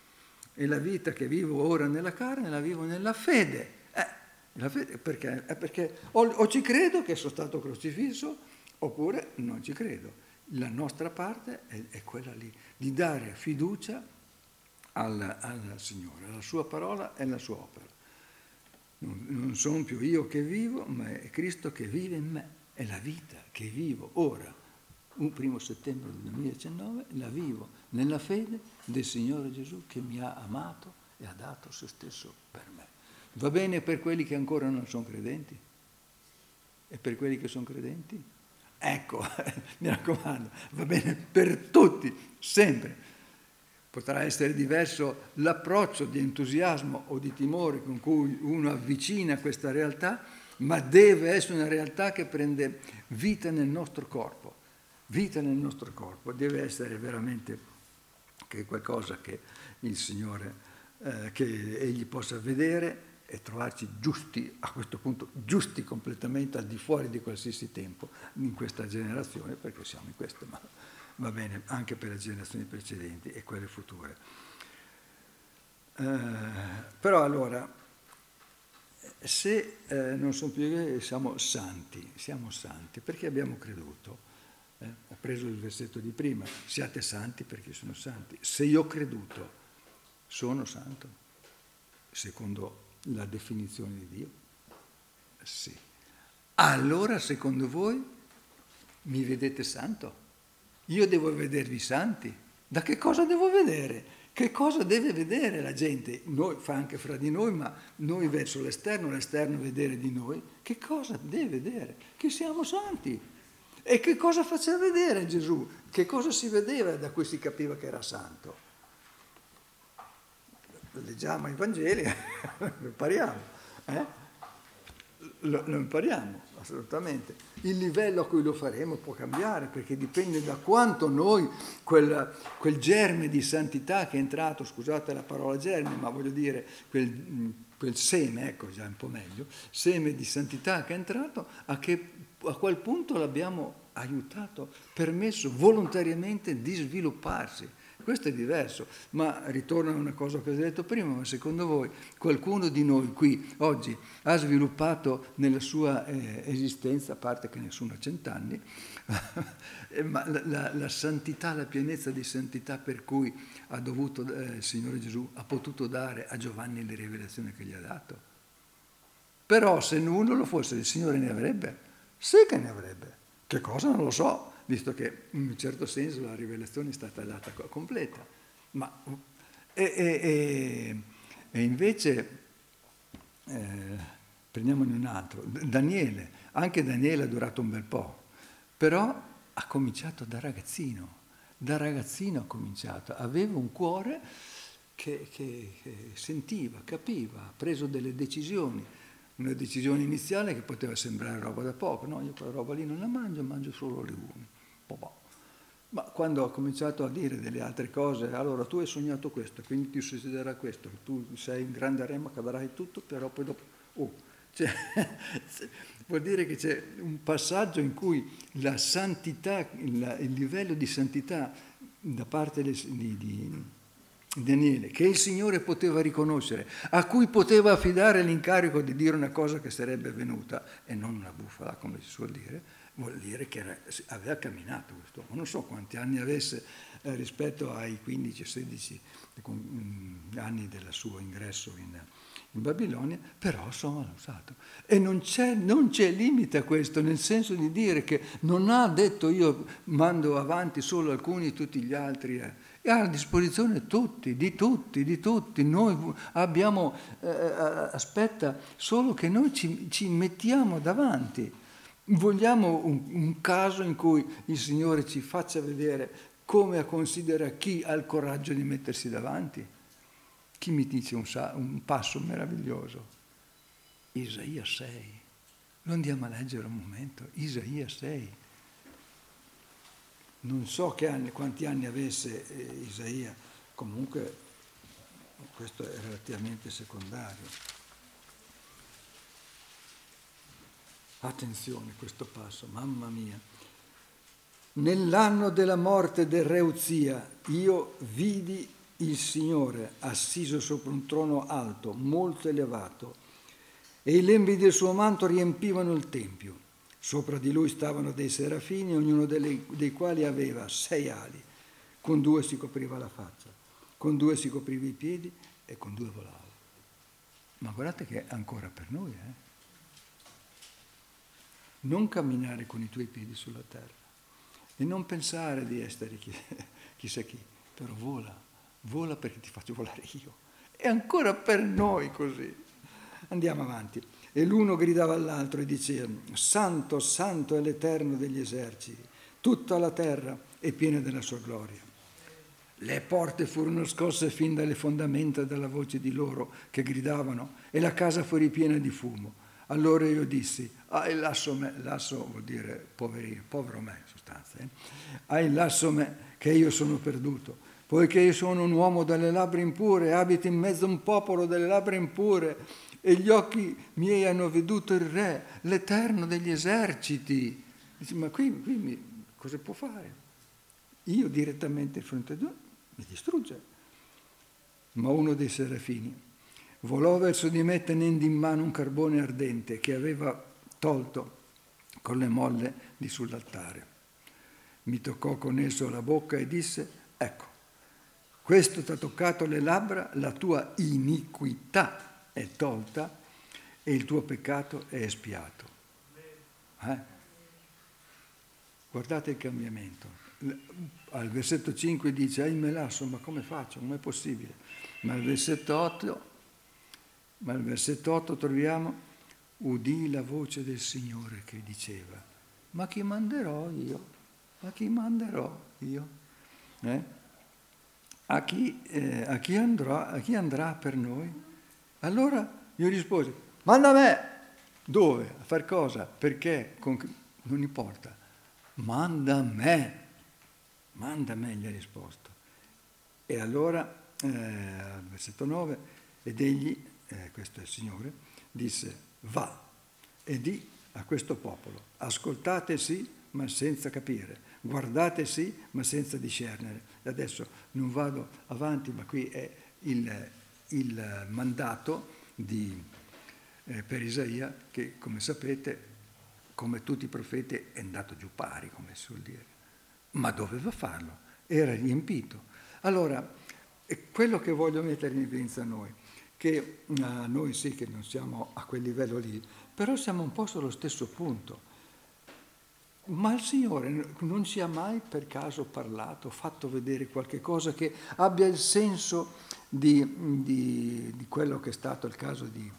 e la vita che vivo ora nella carne la vivo nella fede. Eh, la fede perché? È perché o, o ci credo che sono stato crocifisso oppure non ci credo. La nostra parte è, è quella lì, di dare fiducia al, al Signore, alla sua parola e alla sua opera. Non, non sono più io che vivo, ma è Cristo che vive in me. È la vita che vivo ora, un primo settembre del duemiladiciannove, la vivo nella fede del Signore Gesù che mi ha amato e ha dato se stesso per me. Va bene per quelli che ancora non sono credenti? E per quelli che sono credenti? Ecco, mi raccomando, va bene per tutti, sempre. Potrà essere diverso l'approccio di entusiasmo o di timore con cui uno avvicina questa realtà, ma deve essere una realtà che prende vita nel nostro corpo. Vita nel nostro corpo, deve essere veramente che qualcosa che il Signore, eh, che Egli possa vedere e trovarci giusti, a questo punto, giusti completamente al di fuori di qualsiasi tempo in questa generazione, perché siamo in questa, ma va bene anche per le generazioni precedenti e quelle future. Eh, però allora, se eh, non sono più siamo santi, siamo santi perché abbiamo creduto. Eh, ho preso il versetto di prima, siate santi perché sono santi. Se io ho creduto, sono santo, secondo la definizione di Dio? Sì. Allora, secondo voi, mi vedete santo? Io devo vedervi santi? Da che cosa devo vedere? Che cosa deve vedere la gente? Noi fa anche fra di noi, ma noi verso l'esterno, l'esterno vedere di noi. Che cosa deve vedere? Che siamo santi. E che cosa faceva vedere Gesù? Che cosa si vedeva da cui si capiva che era santo? Leggiamo i Vangeli, lo impariamo, eh? lo, lo impariamo assolutamente. Il livello a cui lo faremo può cambiare perché dipende da quanto noi quel, quel germe di santità che è entrato, scusate la parola germe, ma voglio dire quel, quel seme, ecco già un po' meglio, seme di santità che è entrato, a, che, a quel punto l'abbiamo aiutato, permesso volontariamente di svilupparsi. Questo è diverso, ma ritorno a una cosa che ho detto prima, ma secondo voi qualcuno di noi qui oggi ha sviluppato nella sua eh, esistenza, a parte che nessuno ha cent'anni, ma la, la, la santità, la pienezza di santità per cui ha dovuto, eh, il Signore Gesù ha potuto dare a Giovanni le rivelazioni che gli ha dato. Però se uno lo fosse, il Signore ne avrebbe? Sì che ne avrebbe. Che cosa? Non lo so. Visto che in un certo senso la rivelazione è stata data completa. Ma, e, e, e, e invece, eh, prendiamone un altro, Daniele, anche Daniele ha durato un bel po', però ha cominciato da ragazzino, da ragazzino ha cominciato, aveva un cuore che, che, che sentiva, capiva, ha preso delle decisioni, una decisione iniziale che poteva sembrare roba da poco, no, io quella roba lì non la mangio, mangio solo legumi. Ma quando ho cominciato a dire delle altre cose, allora tu hai sognato questo, quindi ti succederà questo, tu sei un grande re ma cavalerai tutto, però poi dopo... Oh, cioè, vuol dire che c'è un passaggio in cui la santità, il, il livello di santità da parte di, di, di Daniele, che il Signore poteva riconoscere, a cui poteva affidare l'incarico di dire una cosa che sarebbe venuta, e non una bufala come si suol dire, vuol dire che era, aveva camminato quest'uomo. Non so quanti anni avesse eh, rispetto ai quindici sedici anni del suo ingresso in, in Babilonia, però insomma l'ha usato. E non c'è, non c'è limite a questo, nel senso di dire che non ha detto io mando avanti solo alcuni, tutti gli altri. Eh. E ha a disposizione tutti, di tutti, di tutti. Noi abbiamo, eh, aspetta, solo che noi ci, ci mettiamo davanti. Vogliamo un, un caso in cui il Signore ci faccia vedere come considera chi ha il coraggio di mettersi davanti? Chi mi dice un, un passo meraviglioso? Isaia sei. Lo andiamo a leggere un momento. Isaia sei. Non so che anni, quanti anni avesse eh, Isaia, comunque questo è relativamente secondario. Attenzione questo passo, mamma mia. Nell'anno della morte del re Uzia, io vidi il Signore assiso sopra un trono alto, molto elevato, e i lembi del suo manto riempivano il tempio. Sopra di lui stavano dei serafini, ognuno delle, dei quali aveva sei ali. Con due si copriva la faccia, con due si copriva i piedi e con due volava. Ma guardate che è ancora per noi, eh? Non camminare con i tuoi piedi sulla terra e non pensare di essere chi, chissà chi, però vola, vola perché ti faccio volare io. È ancora per noi così. Andiamo avanti. E l'uno gridava all'altro e diceva: Santo, santo è l'Eterno degli eserciti, tutta la terra è piena della sua gloria. Le porte furono scosse fin dalle fondamenta dalla voce di loro che gridavano e la casa fu ripiena di fumo. Allora io dissi: ah, lasso me, lasso vuol dire poverino, povero me in sostanza, eh? Ah, lasso me che io sono perduto, poiché io sono un uomo dalle labbra impure, abito in mezzo a un popolo dalle labbra impure, e gli occhi miei hanno veduto il Re, l'Eterno degli eserciti. Dice, ma qui, qui mi, cosa può fare? Io direttamente di fronte a Dio mi distrugge. Ma uno dei serafini volò verso di me tenendo in mano un carbone ardente che aveva tolto con le molle di sull'altare. Mi toccò con esso la bocca e disse: ecco, questo ti ha toccato le labbra, la tua iniquità è tolta e il tuo peccato è espiato. Eh? Guardate il cambiamento. Al versetto cinque dice: ah, me lasso, ma come faccio? Non è possibile. Ma al versetto otto Ma al versetto otto troviamo: udì la voce del Signore che diceva: ma chi manderò io? Ma chi manderò io? Eh? A, chi, eh, a, chi andrà, a chi andrà per noi? Allora io risposi: manda me! Dove? A far cosa? Perché? Con... Non importa. Manda me! Manda me, gli ha risposto. E allora, eh, al versetto nove, ed egli, eh, questo è il Signore, disse: va e di a questo popolo: ascoltate sì, ma senza capire, guardate sì, ma senza discernere. E adesso non vado avanti, ma qui è il, il mandato di, eh, per Isaia, che come sapete, come tutti i profeti, è andato giù pari, come si suol dire, ma doveva farlo, era riempito. Allora, è quello che voglio mettere in evidenza a noi, che a noi sì che non siamo a quel livello lì, però siamo un po' sullo stesso punto. Ma il Signore non ci ha mai per caso parlato, fatto vedere qualche cosa che abbia il senso di, di, di quello che è stato il caso di,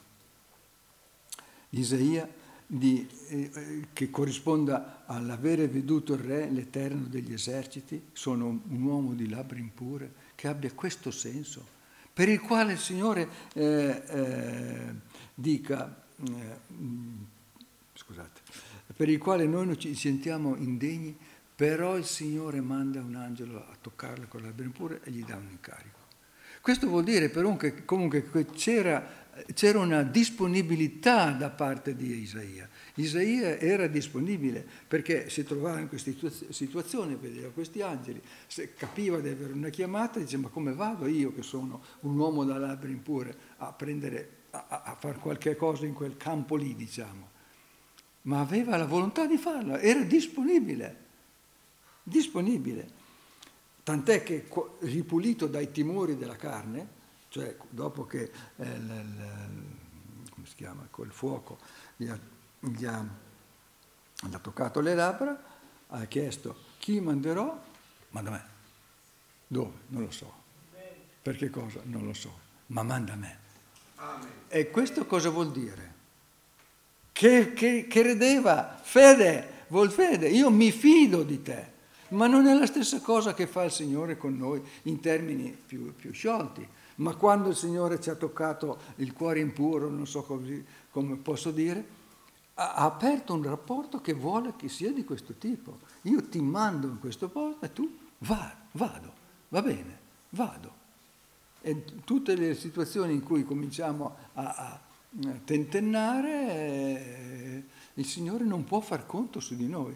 di Isaia, di, eh, che corrisponda all'avere veduto il Re, l'Eterno degli eserciti, sono un uomo di labbra impure, che abbia questo senso, per il quale il Signore eh, eh, dica, eh, scusate, per il quale noi non ci sentiamo indegni, però il Signore manda un angelo a toccarlo con la labbra impure e gli dà un incarico. Questo vuol dire però che comunque che c'era, c'era una disponibilità da parte di Isaia. Isaia era disponibile perché si trovava in questa situazione, vedeva questi angeli, capiva di avere una chiamata, dice: ma come vado io che sono un uomo da labbra impure a prendere, a, a fare qualche cosa in quel campo lì, diciamo. Ma aveva la volontà di farlo, era disponibile, disponibile. Tant'è che ripulito dai timori della carne, cioè dopo che eh, l, l, come si chiama, quel fuoco gli ha, gli, ha, gli ha toccato le labbra, ha chiesto: chi manderò? Manda me. Dove? Non lo so. Per che cosa? Non lo so. Ma manda me. Amen. E questo cosa vuol dire? Che, che, che credeva, fede, vuol fede, io mi fido di te. Ma non è la stessa cosa che fa il Signore con noi in termini più, più sciolti. Ma quando il Signore ci ha toccato il cuore impuro, non so così, come posso dire, ha, ha aperto un rapporto che vuole che sia di questo tipo. Io ti mando in questo posto e tu va, vado, va bene, vado. E tutte le situazioni in cui cominciamo a, a tentennare, eh, il Signore non può far conto su di noi.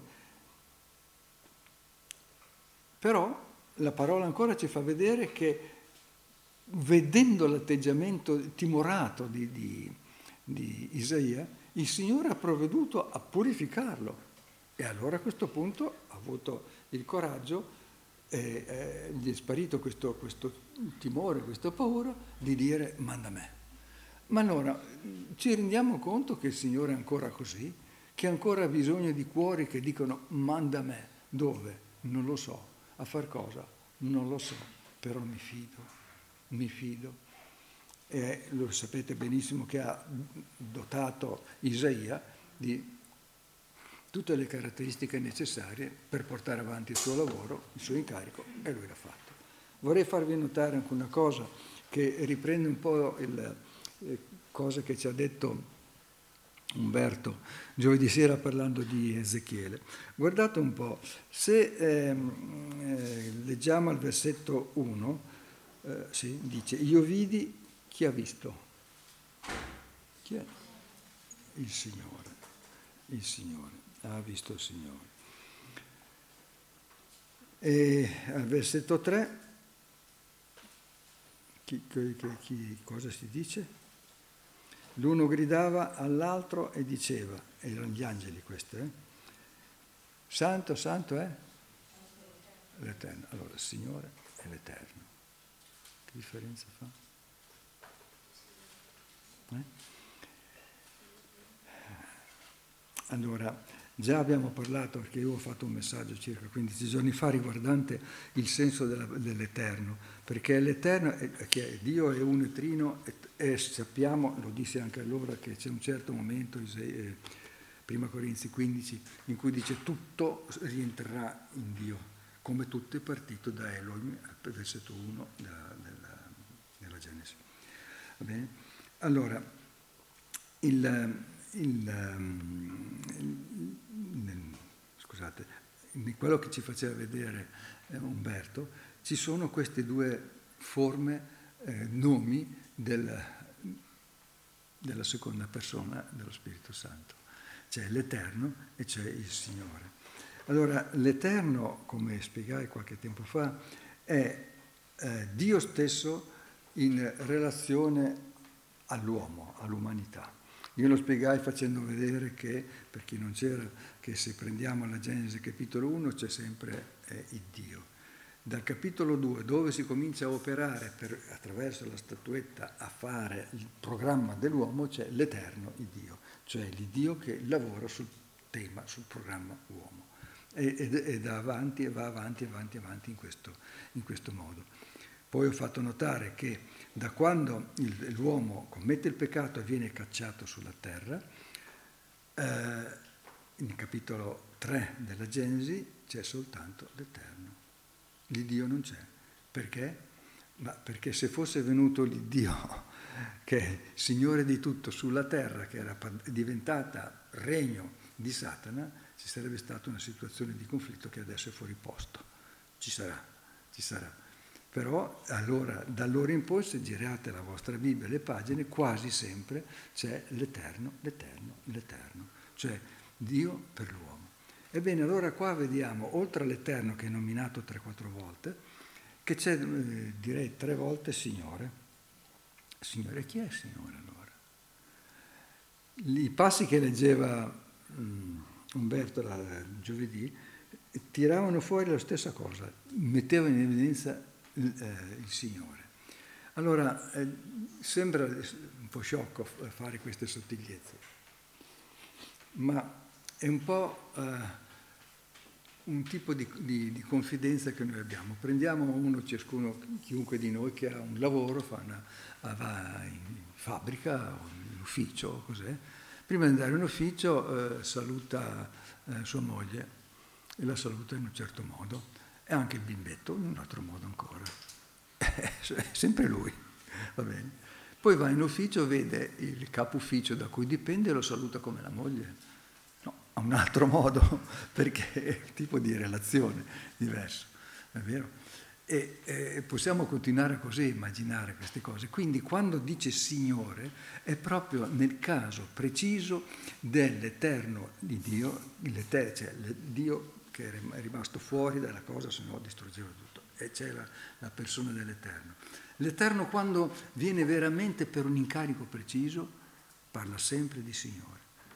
Però la parola ancora ci fa vedere che, vedendo l'atteggiamento timorato di, di, di Isaia, il Signore ha provveduto a purificarlo. E allora a questo punto ha avuto il coraggio, e eh, gli è sparito questo, questo timore, questa paura di dire manda me. Ma allora ci rendiamo conto che il Signore è ancora così? Che ancora ha bisogno di cuori che dicono manda me. Dove? Non lo so. A far cosa? Non lo so, però mi fido, mi fido. E lo sapete benissimo che ha dotato Isaia di tutte le caratteristiche necessarie per portare avanti il suo lavoro, il suo incarico, e lui l'ha fatto. Vorrei farvi notare anche una cosa che riprende un po' il, le cose che ci ha detto Umberto giovedì sera parlando di Ezechiele. Guardate un po', se ehm, eh, leggiamo al versetto uno, eh, sì, dice, io vidi, chi ha visto? Chi è? Il Signore, il Signore, ha visto il Signore. E al versetto tre, chi, chi, chi, cosa si dice? L'uno gridava all'altro e diceva, erano gli angeli questi, eh? Santo, santo è l'Eterno. Allora, il Signore è l'Eterno. Che differenza fa? Eh? Allora, già abbiamo parlato, perché io ho fatto un messaggio circa quindici giorni fa riguardante il senso della, dell'Eterno, perché l'Eterno, è, che Dio è uno e trino, e, e sappiamo, lo disse anche allora, che c'è un certo momento, eh, prima Corinzi quindici, in cui dice tutto rientrerà in Dio, come tutto è partito da Elohim, versetto uno della, della, della Genesi. Va bene? Allora, il... Il, il, il, scusate, in quello che ci faceva vedere eh, Umberto, ci sono queste due forme, eh, nomi del, della seconda persona dello Spirito Santo. C'è l'Eterno e c'è il Signore. Allora, l'Eterno, come spiegai qualche tempo fa, è eh, Dio stesso in relazione all'uomo, all'umanità. Io lo spiegai facendo vedere che, per chi non c'era, che se prendiamo la Genesi capitolo uno c'è sempre eh, il Dio. Dal capitolo due, dove si comincia a operare per, attraverso la statuetta a fare il programma dell'uomo, c'è l'Eterno, il Dio, cioè l'Iddio che lavora sul tema, sul programma uomo. E, ed, e da avanti e va avanti, avanti, avanti in questo, in questo modo. Poi ho fatto notare che da quando il, l'uomo commette il peccato e viene cacciato sulla terra, eh, nel capitolo tre della Genesi c'è soltanto l'Eterno. L'Iddio non c'è. Perché? Ma perché se fosse venuto l'Iddio, che è Signore di tutto sulla terra, che era diventata regno di Satana, ci sarebbe stata una situazione di conflitto che adesso è fuori posto. Ci sarà, ci sarà. Però allora, da allora in poi, se girate la vostra Bibbia, le pagine, quasi sempre c'è l'Eterno, l'Eterno, l'Eterno, cioè Dio per l'uomo. Ebbene, allora qua vediamo, oltre all'Eterno che è nominato tre quattro volte, che c'è, eh, direi, tre volte Signore. Signore, chi è il Signore allora? I passi che leggeva um, Umberto la, giovedì tiravano fuori la stessa cosa, mettevano in evidenza Il, eh, il Signore. Allora, eh, sembra un po' sciocco fare queste sottigliezze, ma è un po' eh, un tipo di, di, di confidenza che noi abbiamo. Prendiamo uno, ciascuno, chiunque di noi che ha un lavoro, fa una, va in fabbrica o in ufficio, cos'è. Prima di andare in ufficio eh, saluta eh, sua moglie e la saluta in un certo modo. E anche il bimbetto in un altro modo ancora. È sempre lui, va bene. Poi va in ufficio, vede il capo ufficio da cui dipende e lo saluta come la moglie. No, ha un altro modo, perché è un tipo di relazione diverso, è vero? E, e possiamo continuare così a immaginare queste cose. Quindi quando dice Signore è proprio nel caso preciso dell'Eterno di Dio, l'Eterno, cioè il Dio che è rimasto fuori dalla cosa, se no distruggeva tutto. E c'è la, la persona dell'Eterno. L'Eterno, quando viene veramente per un incarico preciso, parla sempre di Signore.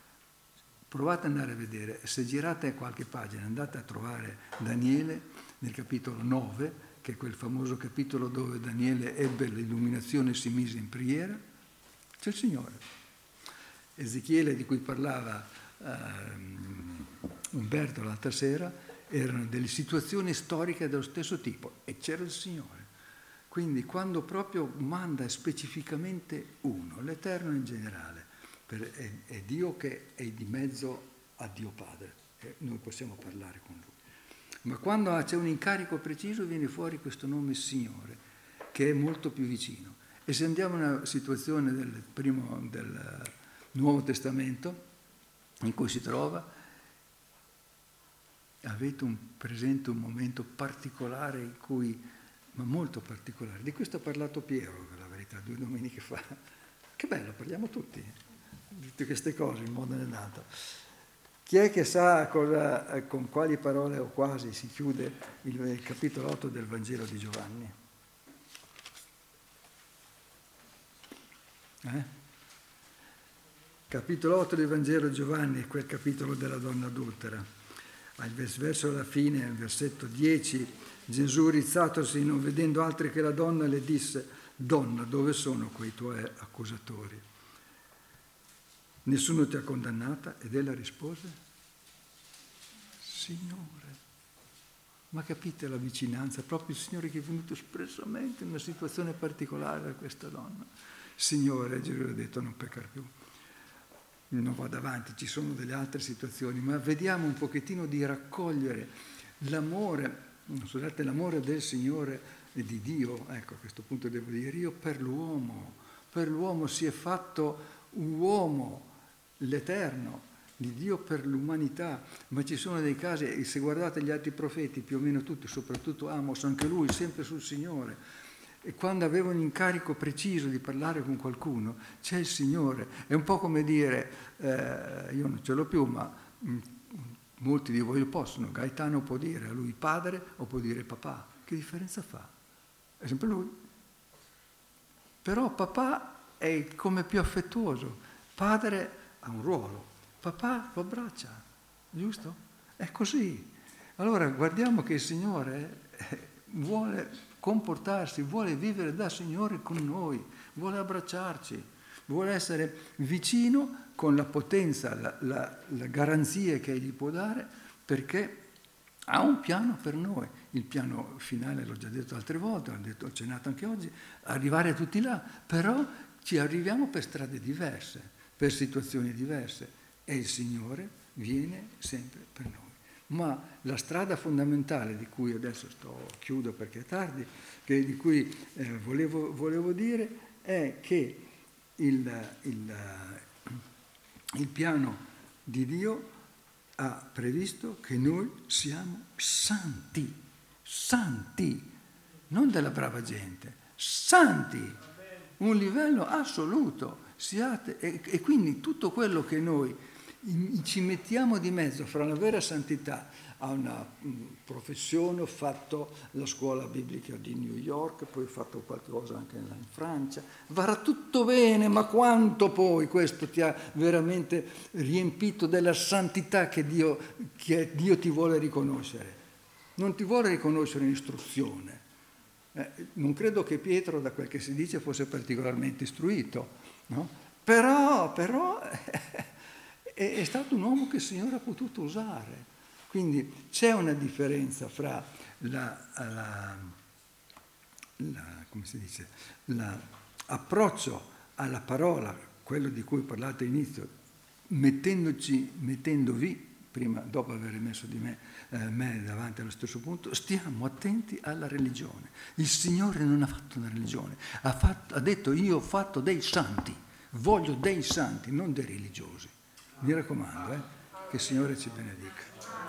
Provate ad andare a vedere, se girate qualche pagina, andate a trovare Daniele nel capitolo nove, che è quel famoso capitolo dove Daniele ebbe l'illuminazione e si mise in preghiera, c'è il Signore. Ezechiele, di cui parlava um, Umberto l'altra sera, erano delle situazioni storiche dello stesso tipo e c'era il Signore. Quindi quando proprio manda specificamente uno, l'Eterno in generale, per, è, è Dio che è di mezzo a Dio Padre, e noi possiamo parlare con Lui. Ma quando c'è un incarico preciso viene fuori questo nome Signore, che è molto più vicino. E se andiamo a una situazione del primo, del Nuovo Testamento, in cui si trova, avete un presente un momento particolare in cui, ma molto particolare, di questo ha parlato Piero, per la verità, due domeniche fa. Che bello, parliamo tutti di tutte queste cose in modo nedato. Chi è che sa cosa, con quali parole o quasi si chiude il, il capitolo otto del Vangelo di Giovanni? Eh? Capitolo otto del Vangelo di Giovanni è quel capitolo della donna adultera. Al verso alla fine, al versetto dieci, Gesù, rizzatosi, non vedendo altri che la donna, le disse: Donna, dove sono quei tuoi accusatori? Nessuno ti ha condannata? Ed ella rispose: Signore. Ma capite la vicinanza? Proprio il Signore che è venuto espressamente in una situazione particolare a questa donna. Signore, Gesù ha detto: non peccare più. Non vado avanti, ci sono delle altre situazioni, ma vediamo un pochettino di raccogliere l'amore, scusate, l'amore del Signore e di Dio. Ecco, a questo punto devo dire io per l'uomo, per l'uomo si è fatto un uomo, l'Eterno, di Dio per l'umanità, ma ci sono dei casi, e se guardate gli altri profeti, più o meno tutti, soprattutto Amos, anche lui, sempre sul Signore. E quando aveva un incarico preciso di parlare con qualcuno, c'è il Signore. È un po' come dire, eh, io non ce l'ho più, ma mh, molti di voi lo possono. Gaetano può dire a lui padre o può dire papà. Che differenza fa? È sempre lui. Però papà è come più affettuoso. Padre ha un ruolo. Papà lo abbraccia, giusto? È così. Allora guardiamo che il Signore vuole comportarsi, vuole vivere da Signore con noi, vuole abbracciarci, vuole essere vicino con la potenza, la, la, la garanzia che Egli può dare, perché ha un piano per noi. Il piano finale, l'ho già detto altre volte, l'ho detto, ho cenato anche oggi, arrivare a tutti là, però ci arriviamo per strade diverse, per situazioni diverse, e il Signore viene sempre per noi. Ma la strada fondamentale di cui adesso sto, chiudo perché è tardi, che, di cui eh, volevo, volevo dire è che il, il, il piano di Dio ha previsto che noi siamo santi, santi, non della brava gente, santi, un livello assoluto, siate, e, e quindi tutto quello che noi ci mettiamo di mezzo fra la vera santità a una professione, ho fatto la scuola biblica di New York, poi ho fatto qualcosa anche in Francia, va tutto bene, ma quanto poi questo ti ha veramente riempito della santità che Dio, che Dio ti vuole riconoscere? Non ti vuole riconoscere in istruzione. Eh, non credo che Pietro, da quel che si dice, fosse particolarmente istruito, no? Però, però è stato un uomo che il Signore ha potuto usare. Quindi c'è una differenza fra la, la, la, come si dice, l'approccio alla parola, quello di cui parlate all'inizio, mettendoci, mettendovi, prima, dopo aver messo di me, eh, me davanti allo stesso punto, stiamo attenti alla religione. Il Signore non ha fatto una religione, ha, fatto, ha detto io ho fatto dei santi, voglio dei santi, non dei religiosi. Mi raccomando, eh, che il Signore ci benedica.